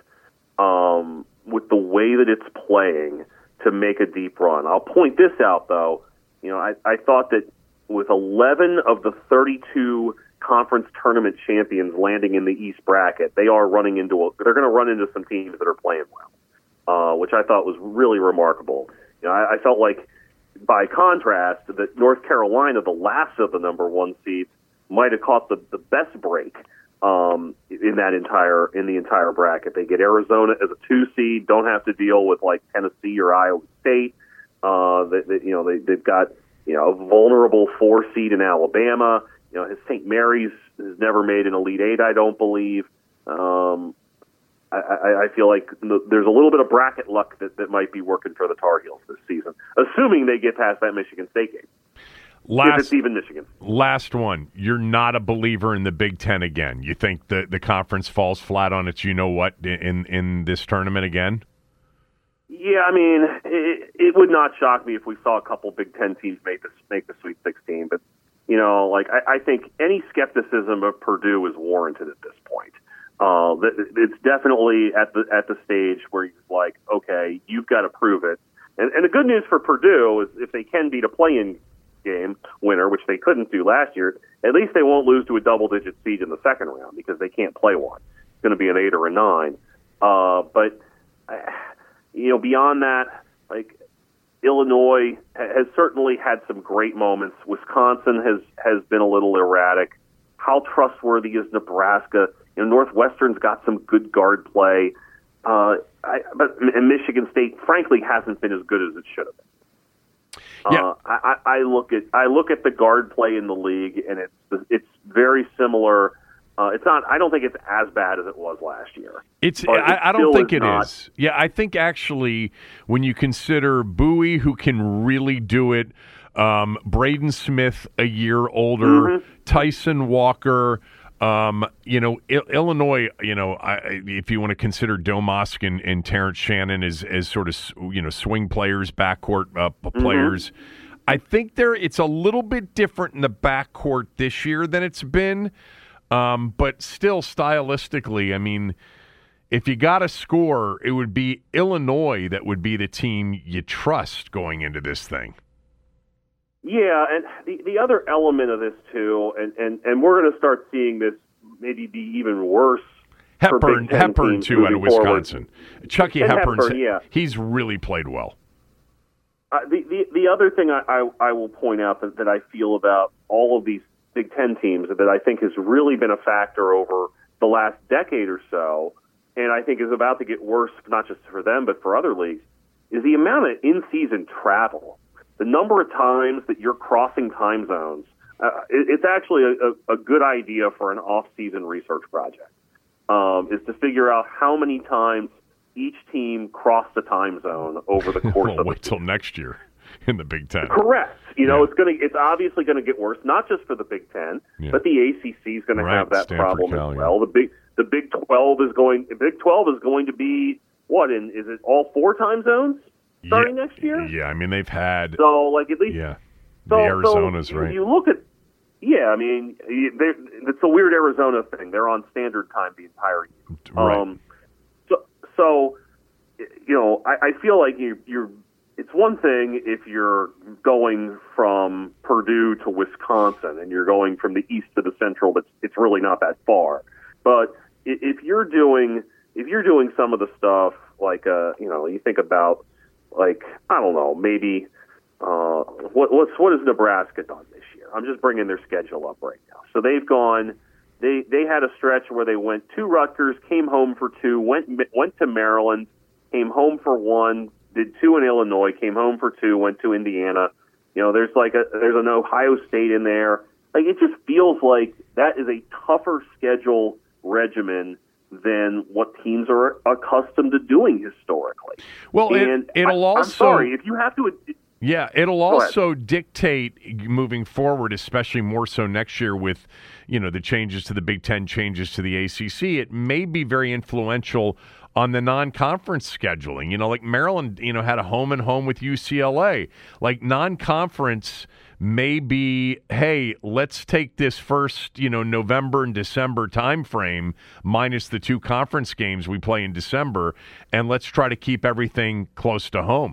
um, with the way that it's playing to make a deep run. I'll point this out, though. You know, I, I thought that with eleven of the thirty-two conference tournament champions landing in the East bracket, they are running into a, they're going to run into some teams that are playing well, uh, which I thought was really remarkable. You know, I, I felt like, by contrast, that North Carolina, the last of the number one seeds, might have caught the, the best break um, in that entire in the entire bracket. They get Arizona as a two seed, don't have to deal with like Tennessee or Iowa State. Uh, they, they, you know, they, they've got you know a vulnerable four seed in Alabama. You know, Saint Mary's has never made an Elite Eight, I don't believe. Um, I, I, I feel like there's a little bit of bracket luck that, that might be working for the Tar Heels this season, assuming they get past that Michigan State game. Last, if it's even Michigan. Last one. You're not a believer in the Big Ten again. You think the, the conference falls flat on its you-know-what in, in this tournament again? Yeah, I mean, it, it would not shock me if we saw a couple Big Ten teams make the, make the Sweet sixteen, but You know, like I, I think any skepticism of Purdue is warranted at this point. Uh, it's definitely at the at the stage where you're like, okay, you've got to prove it. And, and the good news for Purdue is if they can beat a play-in game winner, which they couldn't do last year, at least they won't lose to a double-digit seed in the second round because they can't play one. It's going to be an eight or a nine. Uh, but you know, beyond that, like. Illinois has certainly had some great moments. Wisconsin has, has been a little erratic. How trustworthy is Nebraska? You know, Northwestern's got some good guard play. Uh, I, but and Michigan State, frankly, hasn't been as good as it should have been. Yeah. Uh, I, I look at I look at the guard play in the league, and it's it's very similar. Uh, it's not. I don't think it's as bad as it was last year. It's. I, I don't think is it not. is. Yeah, I think actually, when you consider Bowie, who can really do it, um, Braden Smith, a year older, Mm-hmm. Tyson Walker. Um, you know, I- Illinois. You know, I, if you want to consider Domosk and, and Terrence Shannon as as sort of you know swing players, backcourt uh, Mm-hmm. players. I think there. It's a little bit different in the backcourt this year than it's been. Um, but still, stylistically, I mean, if you got a score, it would be Illinois that would be the team you trust going into this thing. Yeah, and the, the other element of this, too, and, and, and we're going to start seeing this maybe be even worse. Hepburn, Hepburn too, out of Wisconsin. Forward. Chucky and Hepburn's, Hepburn, yeah. he's really played well. Uh, the, the, the other thing I, I, I will point out that, that I feel about all of these Big Ten teams that I think has really been a factor over the last decade or so, and I think is about to get worse, not just for them, but for other leagues, is the amount of in-season travel. The number of times that you're crossing time zones. Uh, it, it's actually a, a, a good idea for an off-season research project, um, is to figure out how many times each team crossed the time zone over the course well, of wait the till next year in the Big Ten. Correct. You know, Yeah. it's going to it's obviously going to get worse, not just for the Big Ten, Yeah. but the A C C is going Right, to have that Stanford, problem Cal, as yeah. well. The big the Big Twelve is going the Big Twelve is going to be what? In is it all four time zones starting yeah, next year? Yeah, I mean they've had. So like at least yeah, so, the Arizonas, so right? You look at yeah, I mean you- they- it's a weird Arizona thing. They're on standard time the entire year. Right. Um, so so you know I, I feel like you you're. It's one thing if you're going from Purdue to Wisconsin and you're going from the east to the central, but it's really not that far. But if you're doing if you're doing some of the stuff like uh, you know, you think about like I don't know, maybe uh, what what's what has Nebraska done this year? I'm just bringing their schedule up right now. So they've gone. They they had a stretch where they went to Rutgers, came home for two, went went to Maryland, came home for one. Did two in Illinois, came home for two, went to Indiana. You know, there's like a there's an Ohio State in there. Like it just feels like that is a tougher schedule regimen than what teams are accustomed to doing historically. Well, and it, it'll I, also. I'm sorry if you have to. Yeah, it'll Go ahead. also dictate moving forward, especially more so next year with, you know, the changes to the Big Ten, changes to the A C C. It may be very influential on the non-conference scheduling. You know, like Maryland, you know, had a home and home with U C L A. Like non-conference may be, hey, let's take this first, you know, November and December time frame, minus the two conference games we play in December, and let's try to keep everything close to home.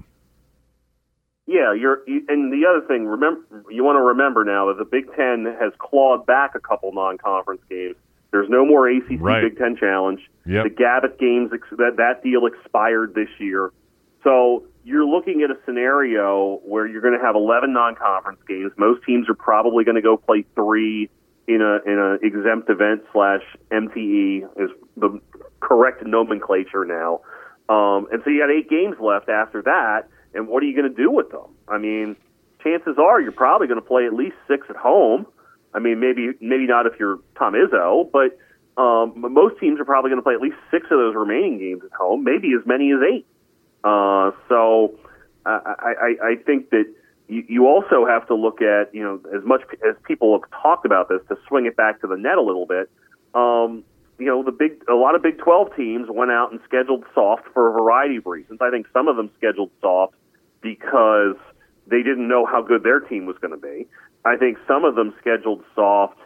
Yeah, you're, and the other thing, remember, you want to remember now that the Big Ten has clawed back a couple non-conference games. There's no more A C C right. Big Ten Challenge. Yep. The Gavitt games, that that deal expired this year. So you're looking at a scenario where you're going to have eleven non-conference games. Most teams are probably going to go play three in a in an exempt event slash M T E is the correct nomenclature now. Um, and so you got eight games left after that. And what are you going to do with them? I mean, chances are you're probably going to play at least six at home. I mean, maybe maybe not if you're Tom Izzo, but um, most teams are probably going to play at least six of those remaining games at home, maybe as many as eight. Uh, so uh, I, I, I think that you, you also have to look at, you know, as much as people have talked about this, to swing it back to the net a little bit. Um, you know, the big, a lot of Big twelve teams went out and scheduled soft for a variety of reasons. I think some of them scheduled soft because they didn't know how good their team was going to be. I think some of them scheduled soft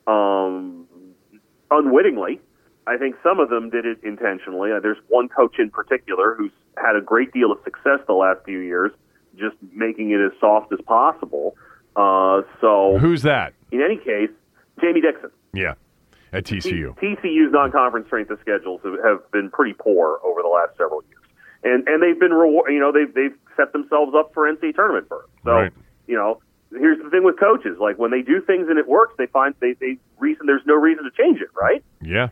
um, unwittingly. I think some of them did it intentionally. Uh, there's one coach in particular who's had a great deal of success the last few years, just making it as soft as possible. Uh, so who's that? In any case, Jamie Dixon. Yeah, at T C U. T C U's non-conference strength of schedules have, have been pretty poor over the last several years. And and they've been reward, you know, they've they've set themselves up for N C A A tournament berth. So right. you know, here's the thing with coaches: like when they do things and it works, they find they they reason there's no reason to change it, right? Yeah.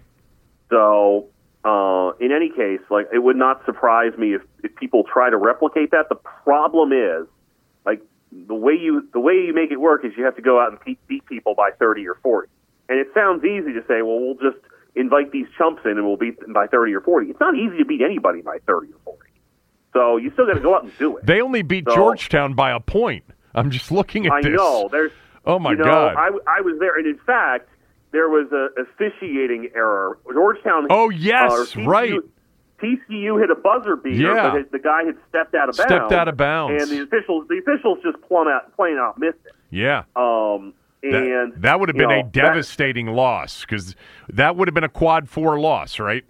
So uh, in any case, like it would not surprise me if, if people try to replicate that. The problem is, like the way you the way you make it work is you have to go out and beat, beat people by thirty or forty. And it sounds easy to say, well, we'll just invite these chumps in and we'll beat them by thirty or forty. It's not easy to beat anybody by thirty or forty. So you still got to go out and do it. They only beat so, Georgetown by a point. I'm just looking at I this. I know. There's. Oh my you know, God! I, I was there, and in fact, there was a officiating error. Georgetown. Oh yes, uh, T C U, right. T C U hit a buzzer beater, Yeah. but the guy had stepped out of bounds. Stepped out of bounds, and the officials, the officials just plumb out, plain out missed it. Yeah. Um. And that, that would have been know, a devastating that, loss because that would have been a quad four loss, right?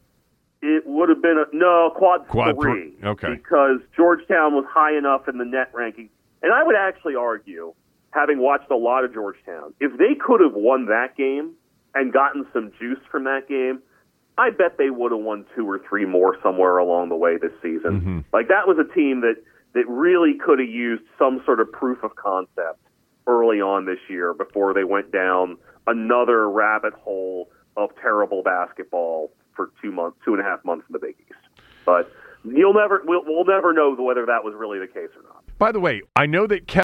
It would have been a no quad, quad three. Th- okay. Because Georgetown was high enough in the net ranking, and I would actually argue, having watched a lot of Georgetown, if they could have won that game and gotten some juice from that game, I bet they would have won two or three more somewhere along the way this season. Mm-hmm. Like that was a team that that really could have used some sort of proof of concept early on this year before they went down another rabbit hole of terrible basketball for two months, two and a half months in the Big East. But you'll never, we'll, we'll never know whether that was really the case or not. By the way, I know that Kevin